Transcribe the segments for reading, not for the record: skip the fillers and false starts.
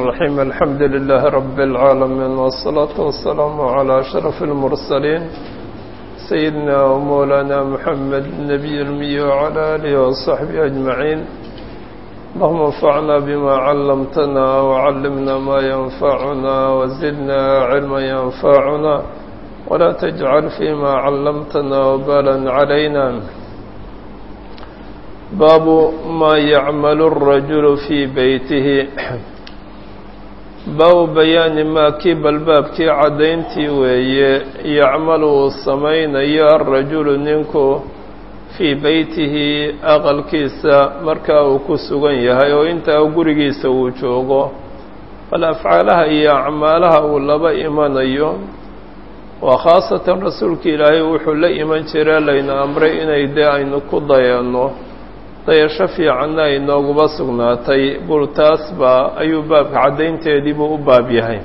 الرحيم الحمد لله رب العالمين والصلاة والسلام على أشرف المرسلين سيدنا ومولانا محمد النبي الأمي وعلى آله وصحبه أجمعين. اللهم انفعنا بما علمتنا وعلمنا ما ينفعنا وزدنا علما ينفعنا ولا تجعل فيما علمتنا وبالا علينا. باب ما يعمل الرجل في بيته. باب بيان ما كيب الباب كي عدينتي وي يعمل السمين يا الرجل ننكو في بيته أغل كيسا مركا وكسوغن يهي وإنت أقرقي سوچوغو فالأفعالها هي أعمالها واللبا إيمان أيوم وخاصة رسولك إلهي وحل إيمان شرا لين أمري إن إيدي أين كضيانو dayasho fiicanna inooguba sugnaatay burtaas baa ayuu baabka caddaynteediibuu u baab yahay.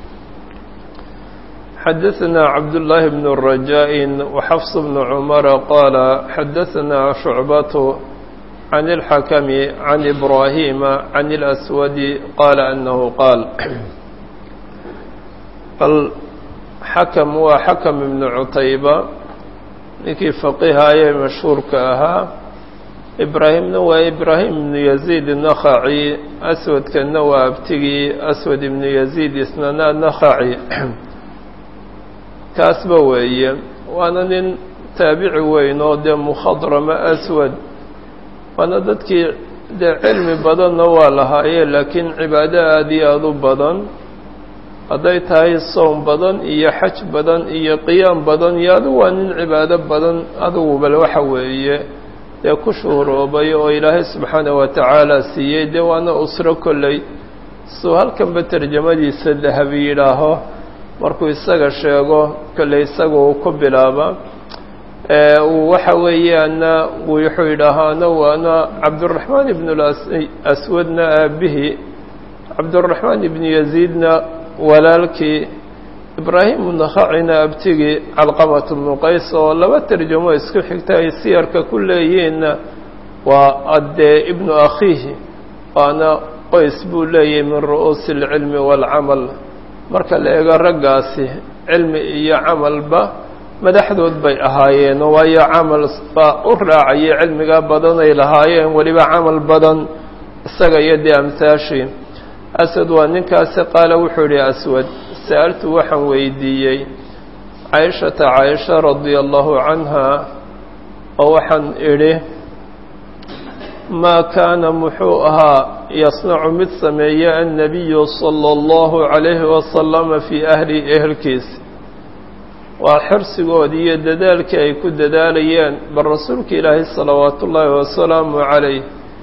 xadaثanaa cabdullaahi bnu rajaa-in waxafs bnu cumara qaala xadaثanaa shucbatu can اlxakami can ibraahiima can اlaswadi qaala annahu qaal alxakam waa xakam ibnu cutayba ninkii faqihaayee mashhuurka ahaa. ibraahimna waa ibraahim ibnu yaziid nakhaci, aswadkana waa abtigii aswad ibnu yaziid isnana nakhaci. kaasba weeye waana nin taabici weyn oo dee mukhadrama aswad, waana dadkii dee cilmi badanna waa lahaaye laakiin cibaado aada iyo aada u badan hadday tahay soom badan iyo xaj badan iyo qiyaam badan iyo adigu waa nin cibaado badan adigu bal waxa weeye dee ku shuhuroobay oo ilaahay subxaanahu wa tacaala siiyey. dee waana usro kolley suu halkanba tarjamadiisa dahabi yidhaaho markuu isaga sheego kolley isaga uu ku bilaaba waxa weeyaana wuxuu yidhaahaana waana cabduraxmaan ibnu aswadna aabihii, cabduraxmaan ibnu yaziidna walaalkii, ibraahimu nakhacina abtigii, calqamat bnu qays oo laba tarjamo isku xigta ay siyarka ku leeyihiinna waa addee ibnu akhiihi, waana qoys buu leeyahay min ru'uusi alcilmi waalcamal. marka la eego raggaasi cilmi iyo camalba madaxdood bay ahaayeen, waayo camal baa u raacayay cilmiga badan ay lahaayeen, weliba camal badan isaga iyo dee amsaashii. aswad waa ninkaasi qaala wuxuu yidhi aswad sa'altu waxaan weydiiyey caaishata caaisha radia allahu canha oo waxaan idhi maa kaana muxuu ahaa yasnacu mid sameeya annabiyu sala allahu calayhi wasalama fii ahli ehelkiisa. waa xirsigoodii iyo dadaalkii ay ku dadaalayeen bal rasuulka ilaahay salawaatu ullaahi wasalaamu calayh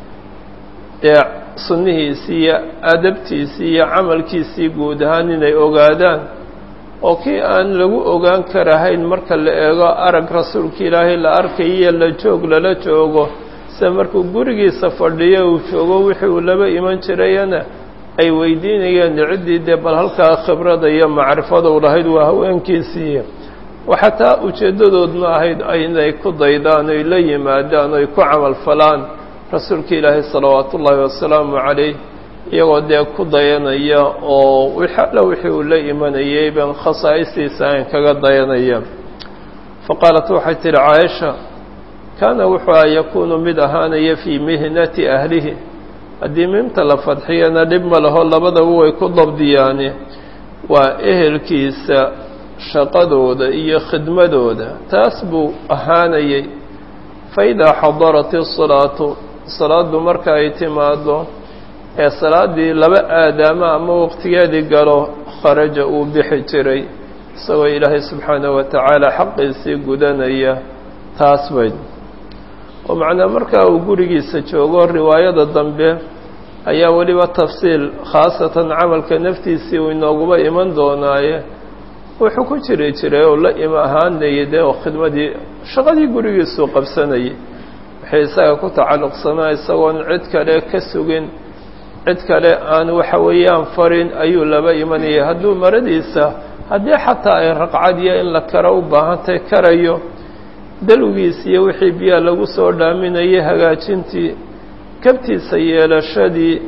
dee sunnihiisii iyo adabtiisii iyo camalkiisii guud ahaan inay ogaadaan oo kii aan lagu ogaan karahayn marka la eego arag rasuulka ilaahay la arkayiyo la joog lala joogo sida markuu gurigiisa fadhiyo uu joogo wixii uu laba iman jirayana ay weydiinayeen ciddii dee bal halkaa khibrada iyo macrifada u lahayd waa haweenkiisii. waxataa ujeeddadoodna ahayd inay ku daydaan oy la yimaadaan oy ku camal falaan rasuulka ilaahay salawaatu ullaahi wasalaamu calayh iyagoo dee ku dayanaya oo alla wixii uu la imanayay ban khasaa'istiisa aan kaga dayanaya. faqaalat waxay tihi caaisha kaana wuxuu yakuunu mid ahaanaya fii mihnati ahlihi. haddii miimta la fadxiyana dhib ma laho labadaba way ku dabdiyaani, waa ehelkiisa shaqadooda iyo khidmadooda taas buu ahaanayay. faidaa xadarat isalaatu salaaddu marka ay timaado ee salaaddii laba aadaama ama waqtigeedii galo kharaja uu bixi jiray isagoo ilaahay subxaanahu wa tacaala xaqiisii gudanaya. taas bayd oo macnaa markaa uu gurigiisa joogo riwaayada dambe ayaa weliba tafsiil khaasatan camalka naftiisii uu inooguba iman doonaaye wuxuu ku jiri jiray oo la ahaanayay dee oo khidmadii shaqadii gurigiisuu qabsanayay waxay isaga ku tacalluqsanaa isagoon cid kale ka sugin, cid kale aan waxa weeyaan farin ayuu laba imanayay. hadduu maradiisa haddii xataa ay raqcadiya in la karo u baahantay karayo, dalwigiis iyo wixii biyaa lagu soo dhaaminayay hagaajintii, kabtiisa yeelashadii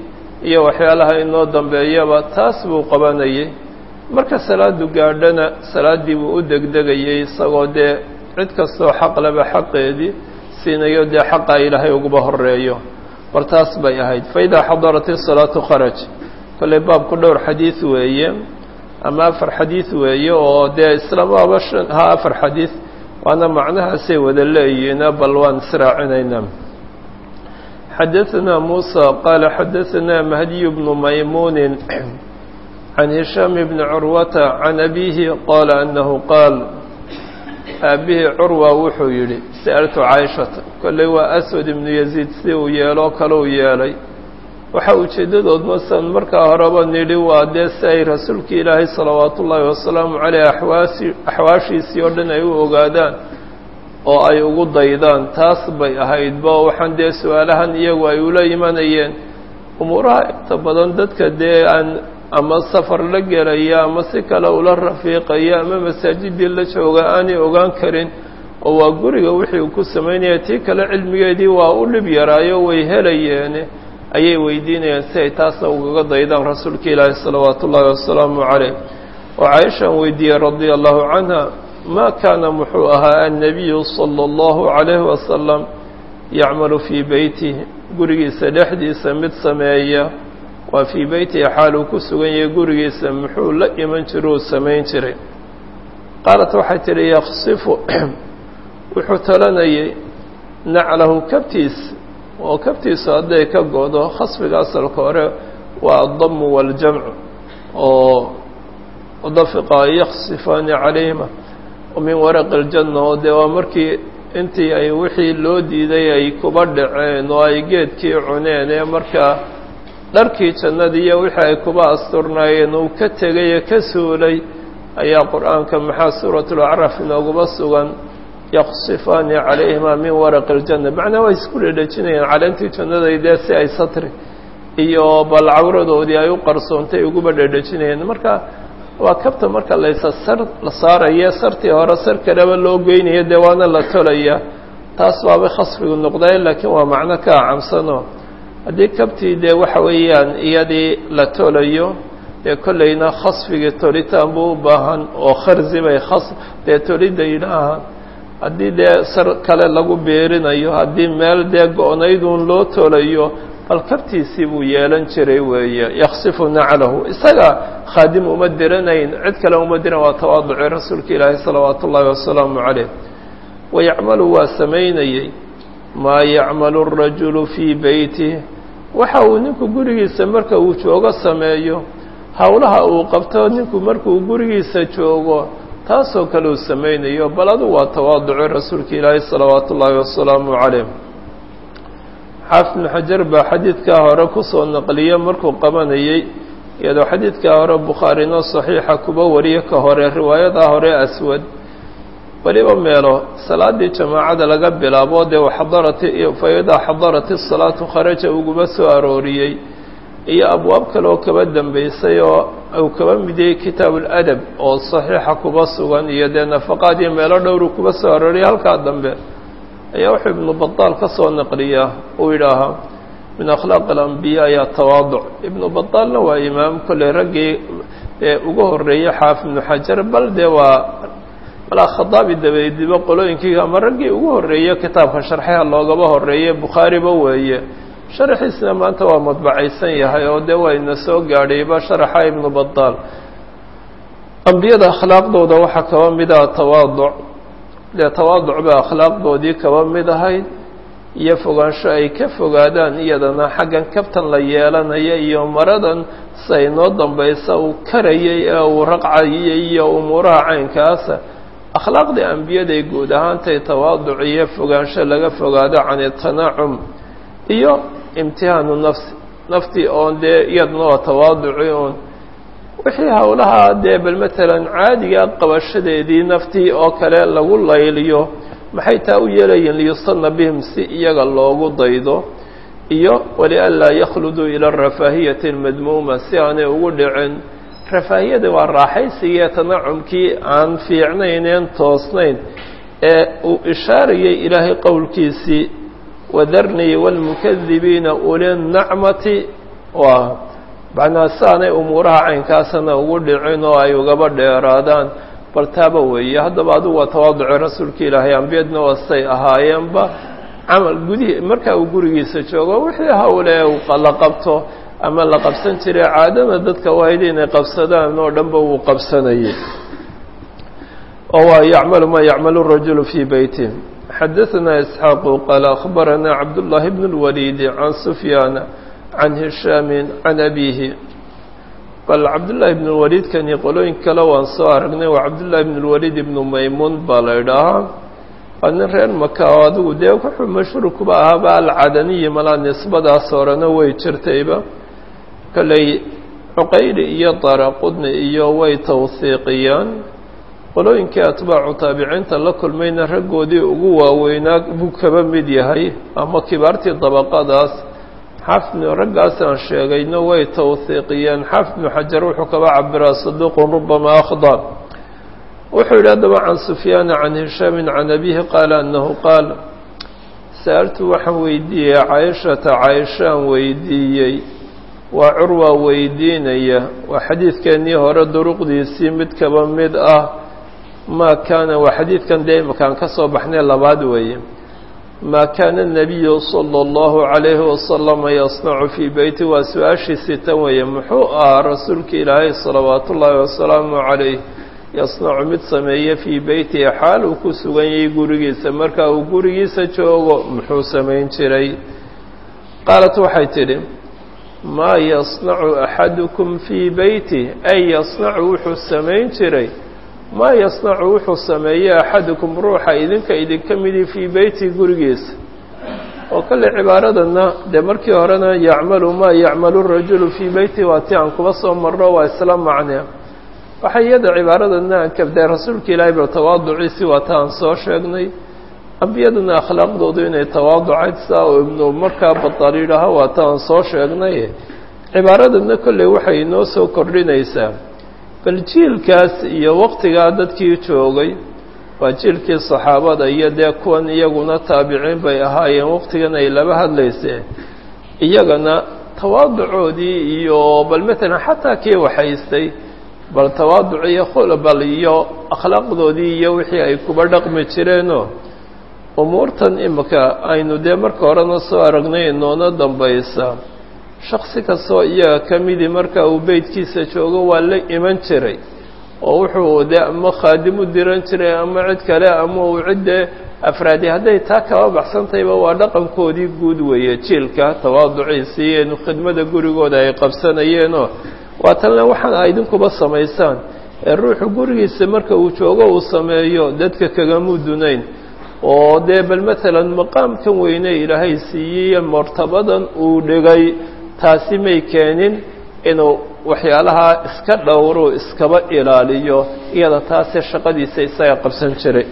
iyo waxyaalaha inoo dambeeyaba taas buu qabanayay marka salaadu gaadhana salaaddii buu u degdegayay isagoo dee cid kastoo xaq laba xaqeedii siinayo dee xaqa ilaahay uguba horeeyo war taas bay ahayd faidaa xadarat isalaatu kharaj kolley baabku dhowr xadiid weeye ama 4 xadiid weeye oo dee islaamaba 4 xadiid waana macnahaasay wada leeyihiina bal waan israacinaynaa xadaثna muسى qaala xadaثna mahdiy bnu maymuun can hishaam bni curwata can abihi qaala anahu qaal aabihii curwa wuxuu yidhi sa'altu caaishata kolley waa aswad ibnu yaziid si uu yeeloo kale u yeelay waxa ujeeddadood masan markaa horeba nidhi waa dee si ay rasuulkii ilaahay salawaatu ullaahi wasalaamu caleyh axwaashiisii oo dhan ay u ogaadaan oo ay ugu daydaan taas bay ahaydba waxaan dee su-aalahan iyagu ay ula imanayeen umuuraha inta badan dadka dee aan ama safar la gelaya ama si kale ula rafiiqaya ama masaajidii la jooga aanay ogaan karin oo waa guriga wixii uu ku samaynaya tii kale cilmigeedii waa u dhib yaraayo way helayeen ayay weydiinayaan si ay taasna ugaga daydaan rasuulka ilaahi salawaatu ullaahi wasalaamu caleyh oo caaishaan weydiiyey radia allahu canha ma kaana muxuu ahaa annabiyu sala allahu calayhi wasalam yacmalu fii beytihi gurigiisa dhexdiisa mid sameeya waa fii beytihi xaal uu ku sugan yahay gurigiisa muxuu la iman jira uu samayn jiray qaalat waxay tidhi yaksifu wuxuu talanayay naclahu kabtiis oo kabtiisu hadday ka go'do khasfiga asalka hore waa addamu waaljamcu oo dafiqa yaksifaani calayhima min waraqi aljanna oo dee waa markii intii ay wixii loo diiday ay kuba dhaceen oo ay geedkii cuneen ee markaa dharkii jannadii iyo wixii ay kuba asturnaayeen uu ka tegay ee ka suulay ayaa qur-aanka maxaa suuratulacraf inooguba sugan yaksifaani calayhima min waraqi aljanna macnaa way isku dhedhejinayaan caleentii jannaday dee si ay satri iyo bal cawradoodii ay u qarsoontay uguba dhedhejinayeen marka waa kabta marka laysa sar la saaraya sartii hore sar kaleba loo geynaya dee waana la tolaya taas baabay khasfigu noqday laakiin waa macno ka acamsano haddii kabtii dee waxa weeyaan iyadii la tolayo dee kollayna khasfigii tolitaan buu u baahan oo kharzi bay dee tolidda yidhaahaan haddii dee sar kale lagu beerinayo haddii meel dee go-nayduun loo tolayo bal kabtiisii buu yeelan jiray weeye yaksifu naclahu isaga khaadim uma diranayn cid kale uma diran waa tawaaduci rasuulka ilaahi salawaatu ullaahi wasalaamu caleyh wayacmalu waa samaynayey maa yacmalu arajulu fii beytih waxa uu ninku gurigiisa marka uu joogo sameeyo howlaha uu qabto ninku markuu gurigiisa joogo taasoo kale uu samaynayo bal adu waa tawaaduci rasuulka ilaahi salawaatu ullaahi wasalaamu caleyh xaafid ibnu xajar baa xadiidkaa hore kusoo naqliya markuu qabanayey iyadoo xadiidkaa hore bukhaarino saxiixa kuba wariyo ka hore riwaayadaa hore aswad weliba meelo salaadii jamaacada laga bilaabo dee faidaa xadarat isalaatu kharaja uguba soo arooriyey iyo abwaab kale oo kaba dambeysay oo uu kaba midiyey kitaabu ladab oo saxiixa kuba sugan iyo dee nafaqaad iyo meelo dhowru kuba soo arooriyay halkaa dambe ayaa wuxuu ibnu badaal ka soo naqliyaa uu yidhaahaa min akhlaaq alambiyaa ya tawaaduc ibnu badaalna waa imaam kolley raggii ugu horreeyey xaafid ibnu xajar bal dee waa malaa khadaabi dabaydiba qolooyinkii ama raggii ugu horreeye kitaabka sharxaha loogaba horreeye bukhaariba weeye sharaxiisna maanta waa madbacaysan yahay oo dee wayna soo gaadhayba sharaxa ibnu badaal ambiyada akhlaaqdooda waxaa kaba mida tawaaduc dee tawaaduc baa akhlaaqdoodii kaba mid ahayd iyo fogaansho ay ka fogaadaan iyadana xaggan kabtan la yeelanaya iyo maradan say noo dambaysa uu karayay ee uu raqcayay iyo umuuraha caynkaasa akhlaaqdii ambiyaday guud ahaantay tawaaduc iyo fogaansho laga fogaado can itanacum iyo imtihaanu naftii oon dee iyadna waa tawaaduci oon wixii howlaha dee bal matalan caadiga qabashadeedii naftii oo kale lagu layliyo maxay taa u yeelayeen liyusanna bihim si iyaga loogu daydo iyo walianlaa yakhluduu ila arafaahiyati almadmuuma si aanay ugu dhicin rafaahiyada waa raaxaysigiiyo tanacumkii aan fiicnayneen toosnayn ee uu ishaarayay ilaahay qowlkiisii wadarnii waalmukadibiina uli nacmati waa macnaa saanay umuuraha caynkaasana ugu dhicin oo ay ugaba dheeraadaan bal taaba weeye haddaba adigu waa tawaaduci rasuulka ilaahay ambiyadna wasay ahaayeenba camal gudihii markaa uu gurigiisa joogo wixii hawle la qabto ama la qabsan jiray caadada dadka waayda inay qabsadaan oo dhanba wuu qabsanayay oo waa yacmalu maa yacmalu rajulu fii beyti xadaثana isxaaqu qaala akhbarana cabdullaahi bn اlwaliid can sufyaana can hishaami can abiihi bal cabdullaahi ibn اlwaliid kani qolooyin kale waan soo aragnay waa cabdullaahi ibn اlwaliid ibnu maymuun baa la idhaahaa waa nin reer maka oo adigu dee wuxuu mashhuur kuba ahaaba alcadaniyi malaa nisbadaas horena way jirtayba kolley cuqayli iyo daraqudni iyo way tawhiiqiyaan qolooyinkii atbaacu taabiciinta la kulmayna raggoodii ugu waaweynaa buu kaba mid yahay ama kibaartii dabaqadaas xaafidnu raggaasaan sheegayno way tawhiiqiyeen xaafidnu xajar wuxuu kaba cabiraa saduuqun rubama akhda wuxuu yidhi haddaba can sufyaana can hishaamin can abiihi qaala annahu qaal sa'altu waxaan weydiiyey caaishata caaishaan weydiiyey waa curwa weydiinaya waa xadiidkeennii hore duruqdiisii mid kaba mid ah maa kaana waa xadiidkan dee imakaan ka soo baxnay labaad weeye maa kaana الnabiyu salى اllahu عalayhi wasalama yasnacu fii beyti waa su-aashiisii tan weeye muxuu ahaa rasuulka ilaahay salawaatu ullaahi wasalaamu calayh yasnacu mid sameeye fii beytihi xaal uu ku sugan yahay gurigiisa marka uu gurigiisa joogo muxuu samayn jiray qaalat waxay tidhi maa yasnacu axadukum fii beyti ay yasnacu wuxuu samayn jiray maa yasnacu wuxuu sameeye axadukum ruuxa idinka midii fii beyti gurigiisa oo kale cibaaradanna dee markii horena yacmalu maa yacmalu rajulu fii beyti waa ti aan kuba soo marno waa isla macne waxay iyada cibaaradanna aan kabdee rasuulka ilaahay ba tawaaduciisii waa ta aan soo sheegnay ambiyaduna akhlaaqdoodu inay tawaaducayd saa oo ibnu markaa batal yidhaaha waa ta aan soo sheegnay cibaaradanna kolley waxay inoo soo kordhinaysaa bal jiilkaas iyo waqtigaa dadkii joogay waa jiilkii saxaabada iyo dee kuwan iyaguna taabiciin bay ahaayeen waqtigan ay laba hadlayseen iyagana tawaaducoodii iyo bal matalan xataa kii waxaystay bal tawaaduc iyo khulbal iyo akhlaaqdoodii iyo wixii ay kuba dhaqmi jireenoo umuurtan imika aynu dee marka horena soo aragnay inoona dambaysa shaksi kastoo iyaga ka midii marka uu beydkiisa joogo waa la iman jiray oo wuxuu dee ama khaadim u diran jiray ama cid kale ama uu ciddee afraadi hadday taa kaba baxsantayba waa dhaqankoodii guud weeye jiilka tawaaduciisii inu khidmada gurigooda ay qabsanayeenoo waa tanle waxaan a idinkuba samaysaan ee ruuxu gurigiisa marka uu joogo uu sameeyo dadka kagamu dunayn oo dee bal matalan maqaamkan weyne ilaahay siiyey martabadan uu dhigay taasi may keenin inuu waxyaalaha iska dhowro iskaba ilaaliyo iyada taasi shaqadiisa isaga qabsan jiray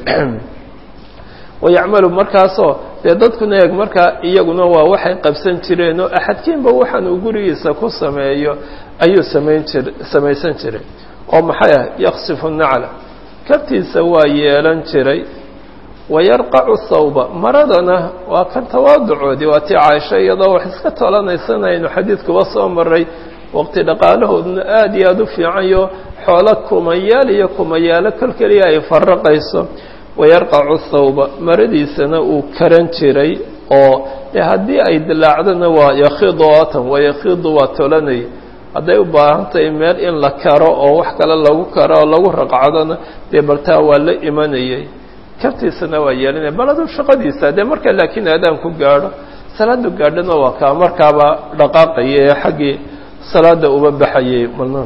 wayacmalu markaasoo dee dadkuna eeg markaa iyaguna waa waxay qabsan jireenoo axadkiinba waxaan uu gurigiisa ku sameeyo ayuu samaysan jiray oo maxay ah yaksifu nacla kabtiisa waa yeelan jiray wayarqacu thawba maradana waa kan tawaaducoodii waa tii caaisha iyadoo wax iska tolanaysanaynu xadiidkuba soo maray waqti dhaqaalahooduna aada iyo aada u fiicanyo xoolo kumayaal iyo kumayaalo kol keliya ay faraqayso wayarqacu thawba maradiisana uu karan jiray oo dee haddii ay dilaacdana waa yakhidoatan wayakhidu waa tolanay hadday u baahan tahay meel in la karo oo wax kale lagu karo oo lagu raqcadona dee baltaa waa la imanayay kabtiisana waa yeelinaya baladu shaqadiisa dee marka laakiin aadaan ku gaadho salaadu gaadhana waa kaa markaaba dhaqaaqaya ee xaggii salaada uba baxayay malna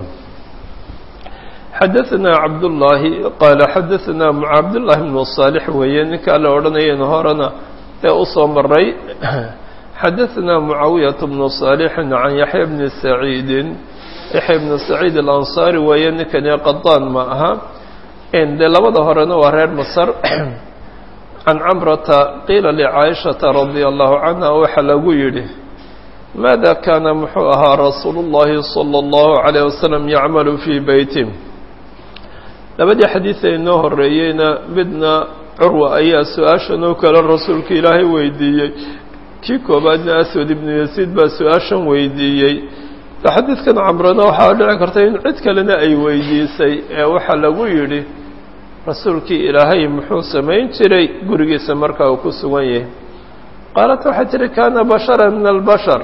xadaثna cabdullaahi qaala xadaثna cabdullaahi bnu صaalix weeye ninkaa la odhanayeen horena ee usoo maray xadaثna mucaawiyaة bnu صaalixin can yaxya bni saciidin yaxya bni saciid alansaari weeye ninkani qadaan ma aha dee labada horena waa reer masar can camrata qiila licaaishata radia allahu canha waxaa lagu yidhi maada kaana muxuu ahaa rasuulu اllahi salى اllahu عalayه wasalam yacmalu fii beyti labadii xadiida inoo horeeyeyna midna curwa ayaa su-aashan oo kale rasuulka ilaahay weydiiyey kii koobaadna aswad ibnu yasiid baa su-aashan weydiiyey xadiidkan camrana waxaa dhici karta in cid kalena ay weydiisay ee waxaa lagu yidhi rasuulkii ilaahay muxuu samayn jiray gurigiisa markaa uu ku sugan yahay qaalat waxay tihi kaana basharan min albashar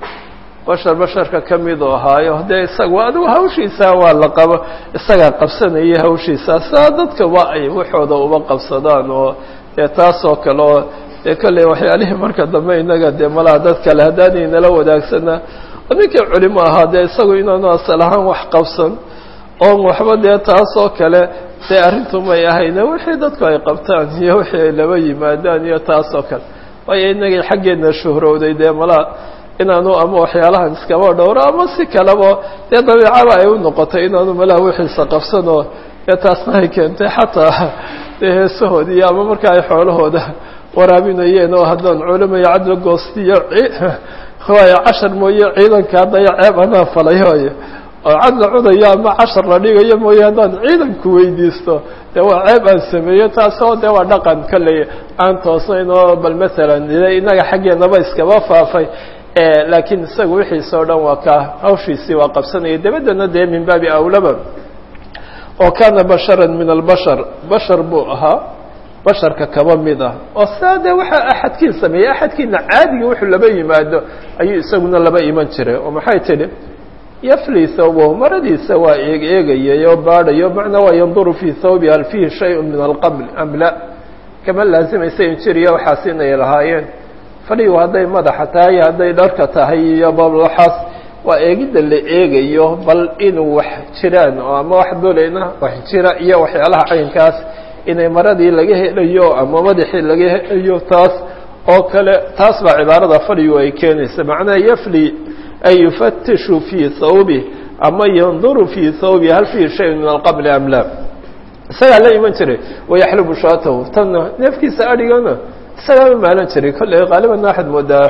basharka ka mid oo ahaayo dee isaga adigu hawshiisaa waa la qabo isagaa qabsanaya hawshiisaa saa dadka waa ay waxooda uba qabsadaan oo dee taasoo kale oo dee kolley waxyaalihii marka dambe innaga dee malaha dad kale haddaanay nala wadaagsana ninkii culimo ahaa dee isagu inaanu asal ahaan wax qabsan oon waxba dee taasoo kale dee arrintu may ahayne wixii dadku ay qabtaan iyo wixii ay laba yimaadaan iyo taasoo kale waayo innagii xaggeedna shuhrowday dee malaha inaanu ama waxyaalahan iskaba dhowro ama si kaleba dee dabiicaba ay u noqotay inaanu malaha wixiisa qabsanoo dee taasna ay keentay xataa dee heesahoodii ama marka ay xoolahooda waraabinayeen oo haddaan culimaya cadla goostiyo waayo cashar mooye ciidanka haddaya ceeb anaa falayoy oo cadla cudayo ama cashar la dhigayo mooye haddaan ciidanku weydiisto dee waa ceeb aan sameeyo taasoo dee waa dhaqan kolley aan toosnayn oo bal masalan innaga xaggeenaba iskaba faafay laakiin isaga wixiisa o dhan waa ka hawshiisii waa qabsanaya dabaddana dee min baabi awlaba oo kaana basharan min albashar bashar buu ahaa basharka kaba mid ah oo saa dee waxaa axadkiin sameeyey axadkiina caadiga wuxuu laba yimaado ayuu isaguna laba iman jiray oo maxay tidhi yafli thawbahu maradiisa waa eegayay oo baadhayo macnaa waa yanduru fii thawbi hal fiihi shayun min alqabl am la kama laazimaysa injiriya waxaas inay lahaayeen fadhigu hadday madaxa tahay hadday dharka tahay iyo bal waxaas waa eegidda la eegayo bal inuu wax jiraan oo ama wax dolayna wax jira iyo waxyaalaha caynkaas inay maradii laga helayo ama madaxii laga helayo taas oo kale taas baa cibaarada fadhigu ay keenaysa macnaha yafli ay yufatishu fii thawbi ama yanduru fii thawbi hal fiihi shayun min alqabli am la isagaa la iman jiray wayaxlubu shaatahu tanna neefkiisa adhigana isagaa ma maalan jiray kolley qaaliban waxaad moodaa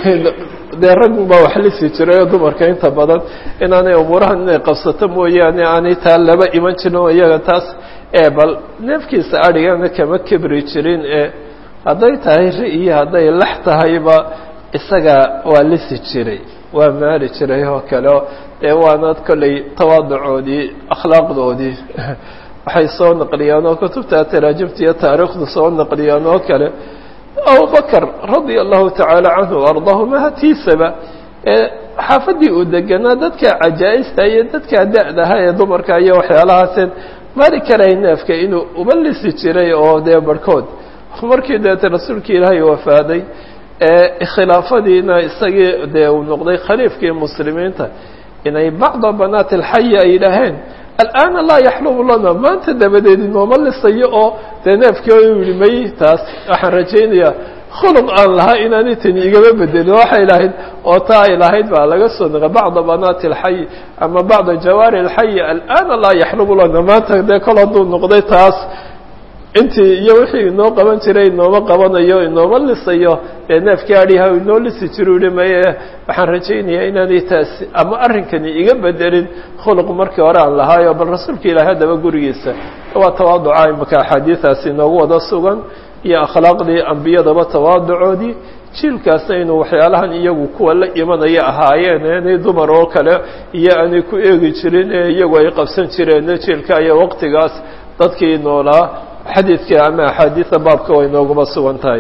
dee rag baa wax lisi jiray oo dumarka inta badan inaanay umuurahan inay qabsato mooyaane aanay taa laba iman jirin oo iyaga taas bal neefkiisa adhigana kama kibri jirin hadday tahay ri iyo hadday lax tahayba isaga waa lisi jiray waa maali jiray oo kale dee waana kolley tawaaducoodii akhlaaqdoodii waxay soo naqliyaan oo kutubta taraajimta iyo taariikhdu soo naqliyaan oo kale abubakr radia allahu tacaala canhu ardaahu mahatiisaba xaafadii uu deganaa dadka cajaa'ista iyo dadka da-daha ee dumarka iyo waxyaalahaaseen maali karay neefka inuu uba lisi jiray oo dee barhkood markii deete rasuulka ilaahay wafaaday khilaafadiina isagii dee uu noqday khaliifkii muslimiinta inay bacda banaati alxaya ay yidhaaheen al'aana laa yaxlubu lana maanta dabadeed inooma lisayo oo dee neefkii u yihi may taas waxaan rajaynayaa khuluq aan lahaa inaanay tani igama bedelin waxay lahayd oo taa ay lahayd baa laga soo naqa bacda banaati alxayi ama bacda jawaari alxayi al'aana laa yaxlubu lana maanta dee kol hadduu noqday taas intii iyo wixii inoo qaban jiray inooma qabanayo inooma lisayo dee neefkii adhiha inoo lisi jiru yihi maye waxaan rajaynayaa inaanay taasi ama arrinkani iga bedelin khuluq markii hore aan lahaayo bal rasuulka ilaahay haddaba gurigiisa waa tawaaduca imaka axaadiidaasi inoogu wada sugan iyo akhlaaqdii ambiyadaba tawaaducoodii jiilkaasna inuu waxyaalahan iyagu kuwa la imanaya ahaayeen inay dumar oo kale iyo aanay ku eegi jirin ee iyagu ay qabsan jireen jiilka iyo waqtigaas dadkii noolaa xadiidka ama axaadiida baabka way nooguma sugan tahay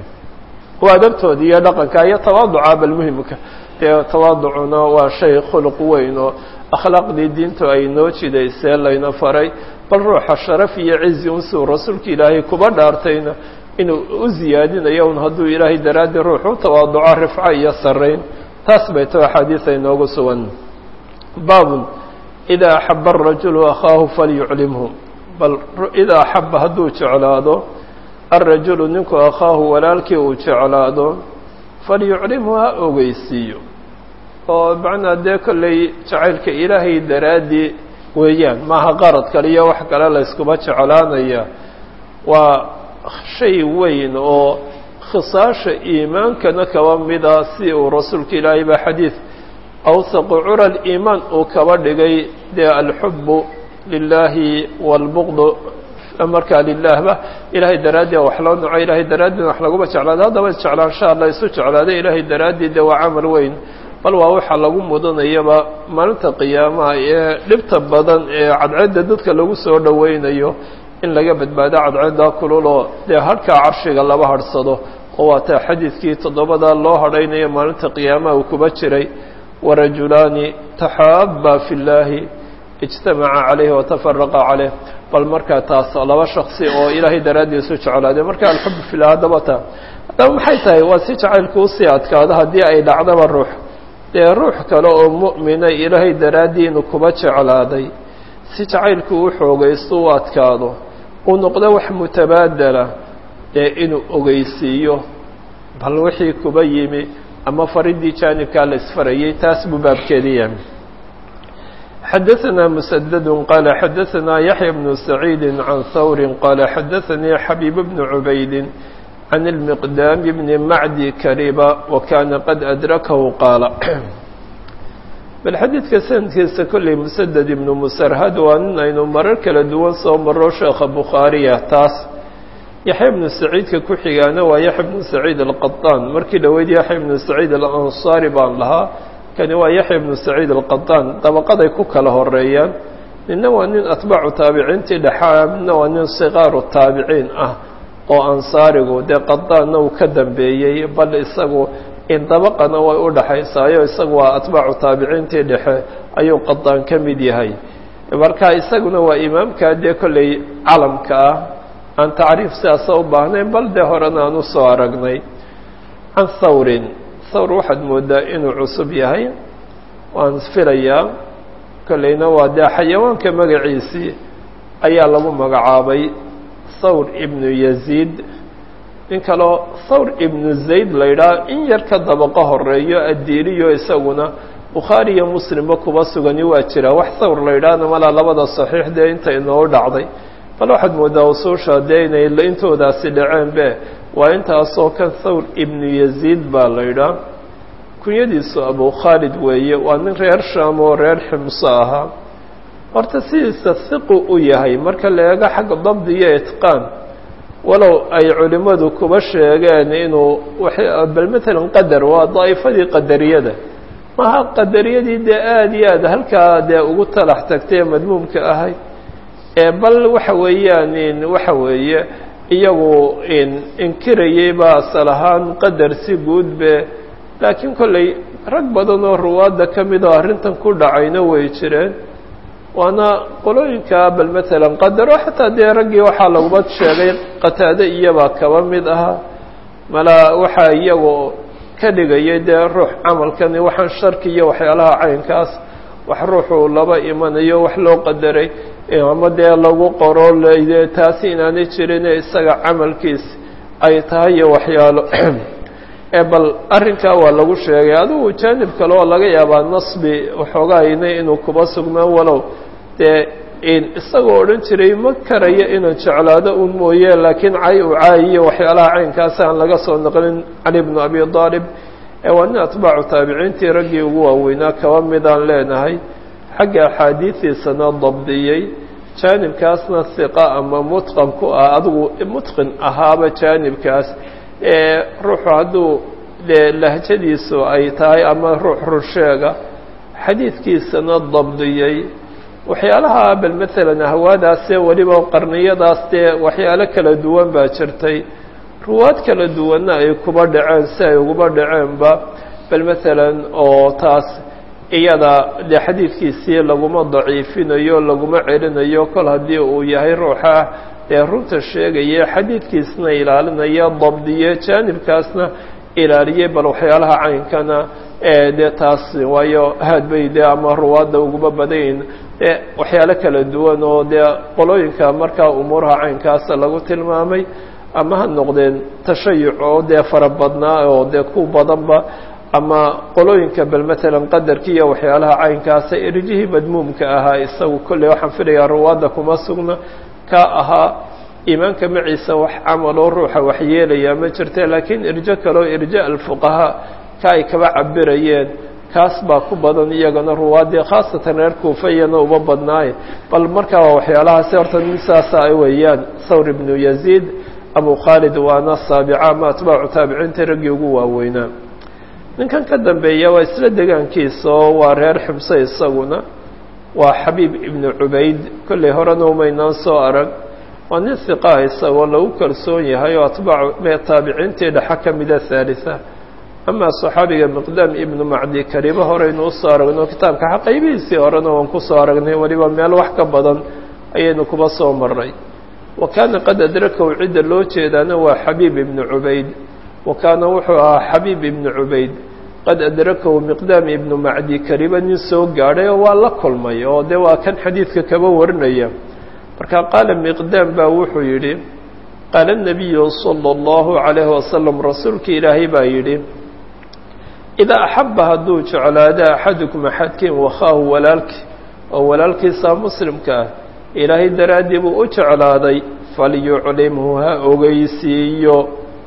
waa adabtoodii iyo dhaqanka iyo tawaaduca bal muhimka dee tawaaducuna waa shay khuluq weyn oo akhlaaqdii diintu ay noo jidaysee layna faray bal ruuxa sharaf iyo cizi unsuu rasuulka ilaahay kuba dhaartayna inuu u ziyaadinayo un hadduu ilaahay daraaddi ruux u tawaaduco rifco iyo sarayn taas bay ta axaadiid ay noogu sugan baabun idaa axaba arajulu akhaahu falyuclimhu bal idaa axaba hadduu jeclaado alrajulu ninku akhaahu walaalkii uu jeclaado falyuclimhu ha ogeysiiyo oo macnaa dee kolley jacaylka ilaahay daraaddii weeyaan maaha qarad kale iyo wax kale la yskuma jeclaanaya waa shay weyn oo khisaasha iimaankana kaba mida si uu rasuulka ilaahay baa xadiid awsaqu cura aliimaan uu kaba dhigay dee alxubu lilaahi waalbuqdu markaa lilaahba ilaahay daraaddii wax loo naco ilaahay daraaddiina wax laguma jeclaado haddaba jeclaansha alla isu jeclaaday ilaahay daraaddii dee waa camal weyn bal waa waxa lagu mudanayaba maalinta qiyaamaha ee dhibta badan ee cadceedda dadka lagu soo dhaweynayo in laga badbaado cadceedda kululoo dee hadhkaa carshiga laba hadhsado oo waataa xadiidkii toddobada loo hadhaynayo maalinta qiyaamaha uu kuba jiray warajulaani taxaabaa fi llaahi ijtamaca calayhi watafaraqa caleyh bal markaa taas laba shaksi oo ilaahay daraaddiisu jeclaade marka alxubu fillah haddaba taa haddaba maxay tahay waa si jacaylku usii adkaado haddii ay dhacdaba ruux dee ruux kale oo mu'mina ilaahay daraaddii inuu kuba jeclaaday si jacaylku u xoogaysto u adkaado uu noqdo wax mutabaadala ee inuu ogeysiiyo bal wixii kuba yimi ama faridii jaanibkaa la isfarayay taas buu baabkeediya xadaثna mسdd qال xadaثna yaحyى بن سacيid عan hawr qال xadaثnii xabيب بن عubayd عan الmiqdاam بn macdi kariba وkana qad أdrakahu qaala bal xadiidka sanadkiisa kolley msdd ibnu musarhad waa nin aynu marar kala duwan soo maro sheekha bukhaariya taas yaxya bnu saciidka ku xigaana waa yaxya bnu saciid alqaطaan markii dhaweyd yaxya bnu saciid alansaari baan lahaa kani waa yaxya bnu saciid alqaطaan dabaqaday ku kala horeeyaan ninna waa nin atbaacu taabiciintii dhexaa midna waa nin sikaaru taabiciin ah oo ansaarigu dee qadaanna uu ka dambeeyey bal isagu in dabaqana way u dhaxaysaayo isagu waa atbaacu taabiciintii dhexe ayuu qadaan ka mid yahay marka isaguna waa imaamkaa dee kolley calamka ah aan tacriif sidaasa u baahnayn bal dee horena aan usoo aragnay can hawrin hawr waxaad moodaa inuu cusub yahay waan filayaa kolleyna waa dee xayawaanka magaciisii ayaa lagu magacaabay hawr ibnu yaziid nin kaloo hawr ibnu zayd la yidhaha in yar ka dabaqo horeeyo addiiliyo isaguna bukhaari iyo muslimba kuba sugani waa jira wax hawr la yidhaahna malaa labada saxiix dee inta inoo dhacday bal waxaad moodaa usuusha dee inay intoodaasi dhaceen be waa intaasoo kan hawr ibnu yaziid baa la yidhaha kunyadiisu abu khaalid weeye waa nin reer shaam oo reer ximso ahaa horta sidiisa hiqu u yahay marka la eego xagga dabdi iyo itqaan walow ay culimmadu kuba sheegeen inuu bal matalan qadar waa daa'ifadii qadariyada maha qadariyadii dee aada iyo aad halkaa dee ugu talax tagtay ee madmuumka ahay bal waxa weeyaan waxa weeye iyagu inkirayay baa asal ahaan qadar si guudbe laakiin kolley rag badan oo ruwaadda ka mid oo arrintan ku dhacayna way jireen waana qolooyinka bal matalan qadaro xataa dee raggii waxaa laguba sheegay qataade iyabaa kaba mid ahaa mala waxaa iyagu ka dhigayay dee ruux camalkani waxaan sharki iyo waxyaalaha caynkaas wax ruuxuu laba imanayo wax loo qadaray ama dee lagu qoro lde taasi inaanay jirin isaga camalkiis ay tahay iyo waxyaalo bal arrinkaa waa lagu sheegay adigu jaanib kale oo laga yaabaa nasbi waxoogaayna inuu kuba sugnaa walow dee isagoo odhan jiray ma karayo inuu jeclaado un mooye laakiin cay u caayiyo waxyaalaha caynkaas aan laga soo naqlin cali bnu abi aalib waa nin atbaacu taabiciintii raggii ugu waaweynaa kaba midaan leenahay xagga axaadiidiisana dabdiyey jaanibkaasna hiqa ama mutqan ku ah adigu mutqin ahaaba jaanibkaas ruuxu hadduu dee lahjadiisu ay tahay ama ruux rusheega xadiidkiisana dabdiyey waxyaalaha bal matalan ahwaadaasee weliba qarniyadaas dee waxyaalo kala duwan baa jirtay ruwaad kala duwanna ay kuba dhaceen si ay uguba dhaceenba bal matalan oo taas iyada dee xadiidkiisii laguma daciifinayo laguma celinayo kol haddii uu yahay ruuxa dee runta sheegaya xadiidkiisna ilaalinaya dabdiye jaanibkaasna ilaaliyey bal waxyaalaha caynkana dee taas waayo aad bay dee ama ruwaadda uguba badayn dee waxyaalo kala duwan oo dee qolooyinka markaa umuuraha caynkaasa lagu tilmaamay ama ha noqdeen tashayuc oo dee fara badnaa oo dee ku badanba ama qolooyinka bal matalan qadarki iyo waxyaalaha caynkaasa irjihii madmuumka ahaa isagu kolley waxaan filayaa ruwaadda kuma sugna ka ahaa iimaanka maciisa wax camaloo ruuxa waxyeelayaa ma jirte laakiin irjo kaleo irja alfuqahaa ka ay kaba cabirayeen kaas baa ku badan iyagana ruwaaddii khaasatan reer kuufayana uma badnaaye bal markaa waa waxyaalahaasi horta nin saasa ay weeyaan hawr ibnu yaziid abu khaalid waana saabica ama atbaacu taabiciinta raggii ugu waaweynaa ninkan ka dambeeya waa isla degaankiisa oo waa reer ximse isaguna waa xabiib ibnu cubayd kolley horena umaynaan soo arag waa nin hiqaah isagoo lagu kalsoon yahay oo atbaac taabiciintii dhexa ka mida haalisa amaa saxaabiga miqdaam ibnu macdi kariba horeynu usoo aragno kitaabka qaybihiisii horena waan kusoo aragnay weliba meel wax ka badan ayaynu kuba soo marnay wa kaana qad adrakahu cidda loo jeedaana waa xabiib ibnu cubayd wa kaana wuxuu ahaa xabiib ibnu cubayd qad adrakahu miqdaam ibnu macdi kariba nin soo gaadhay oo waa la kulmay oo dee waa kan xadiidka kaba warinaya marka qaala miqdaam baa wuxuu yidhi qaala الnabiyu salى اllahu عalayhi wasalam rasuulka ilaahay baa yidhi idaa axaba hadduu jeclaado axadukum axadkiin wakhaahu walaalki oo walaalkiisa muslimka ah ilaahay daraaddii buu u jeclaaday falyuclimhu ha ogeysiiyo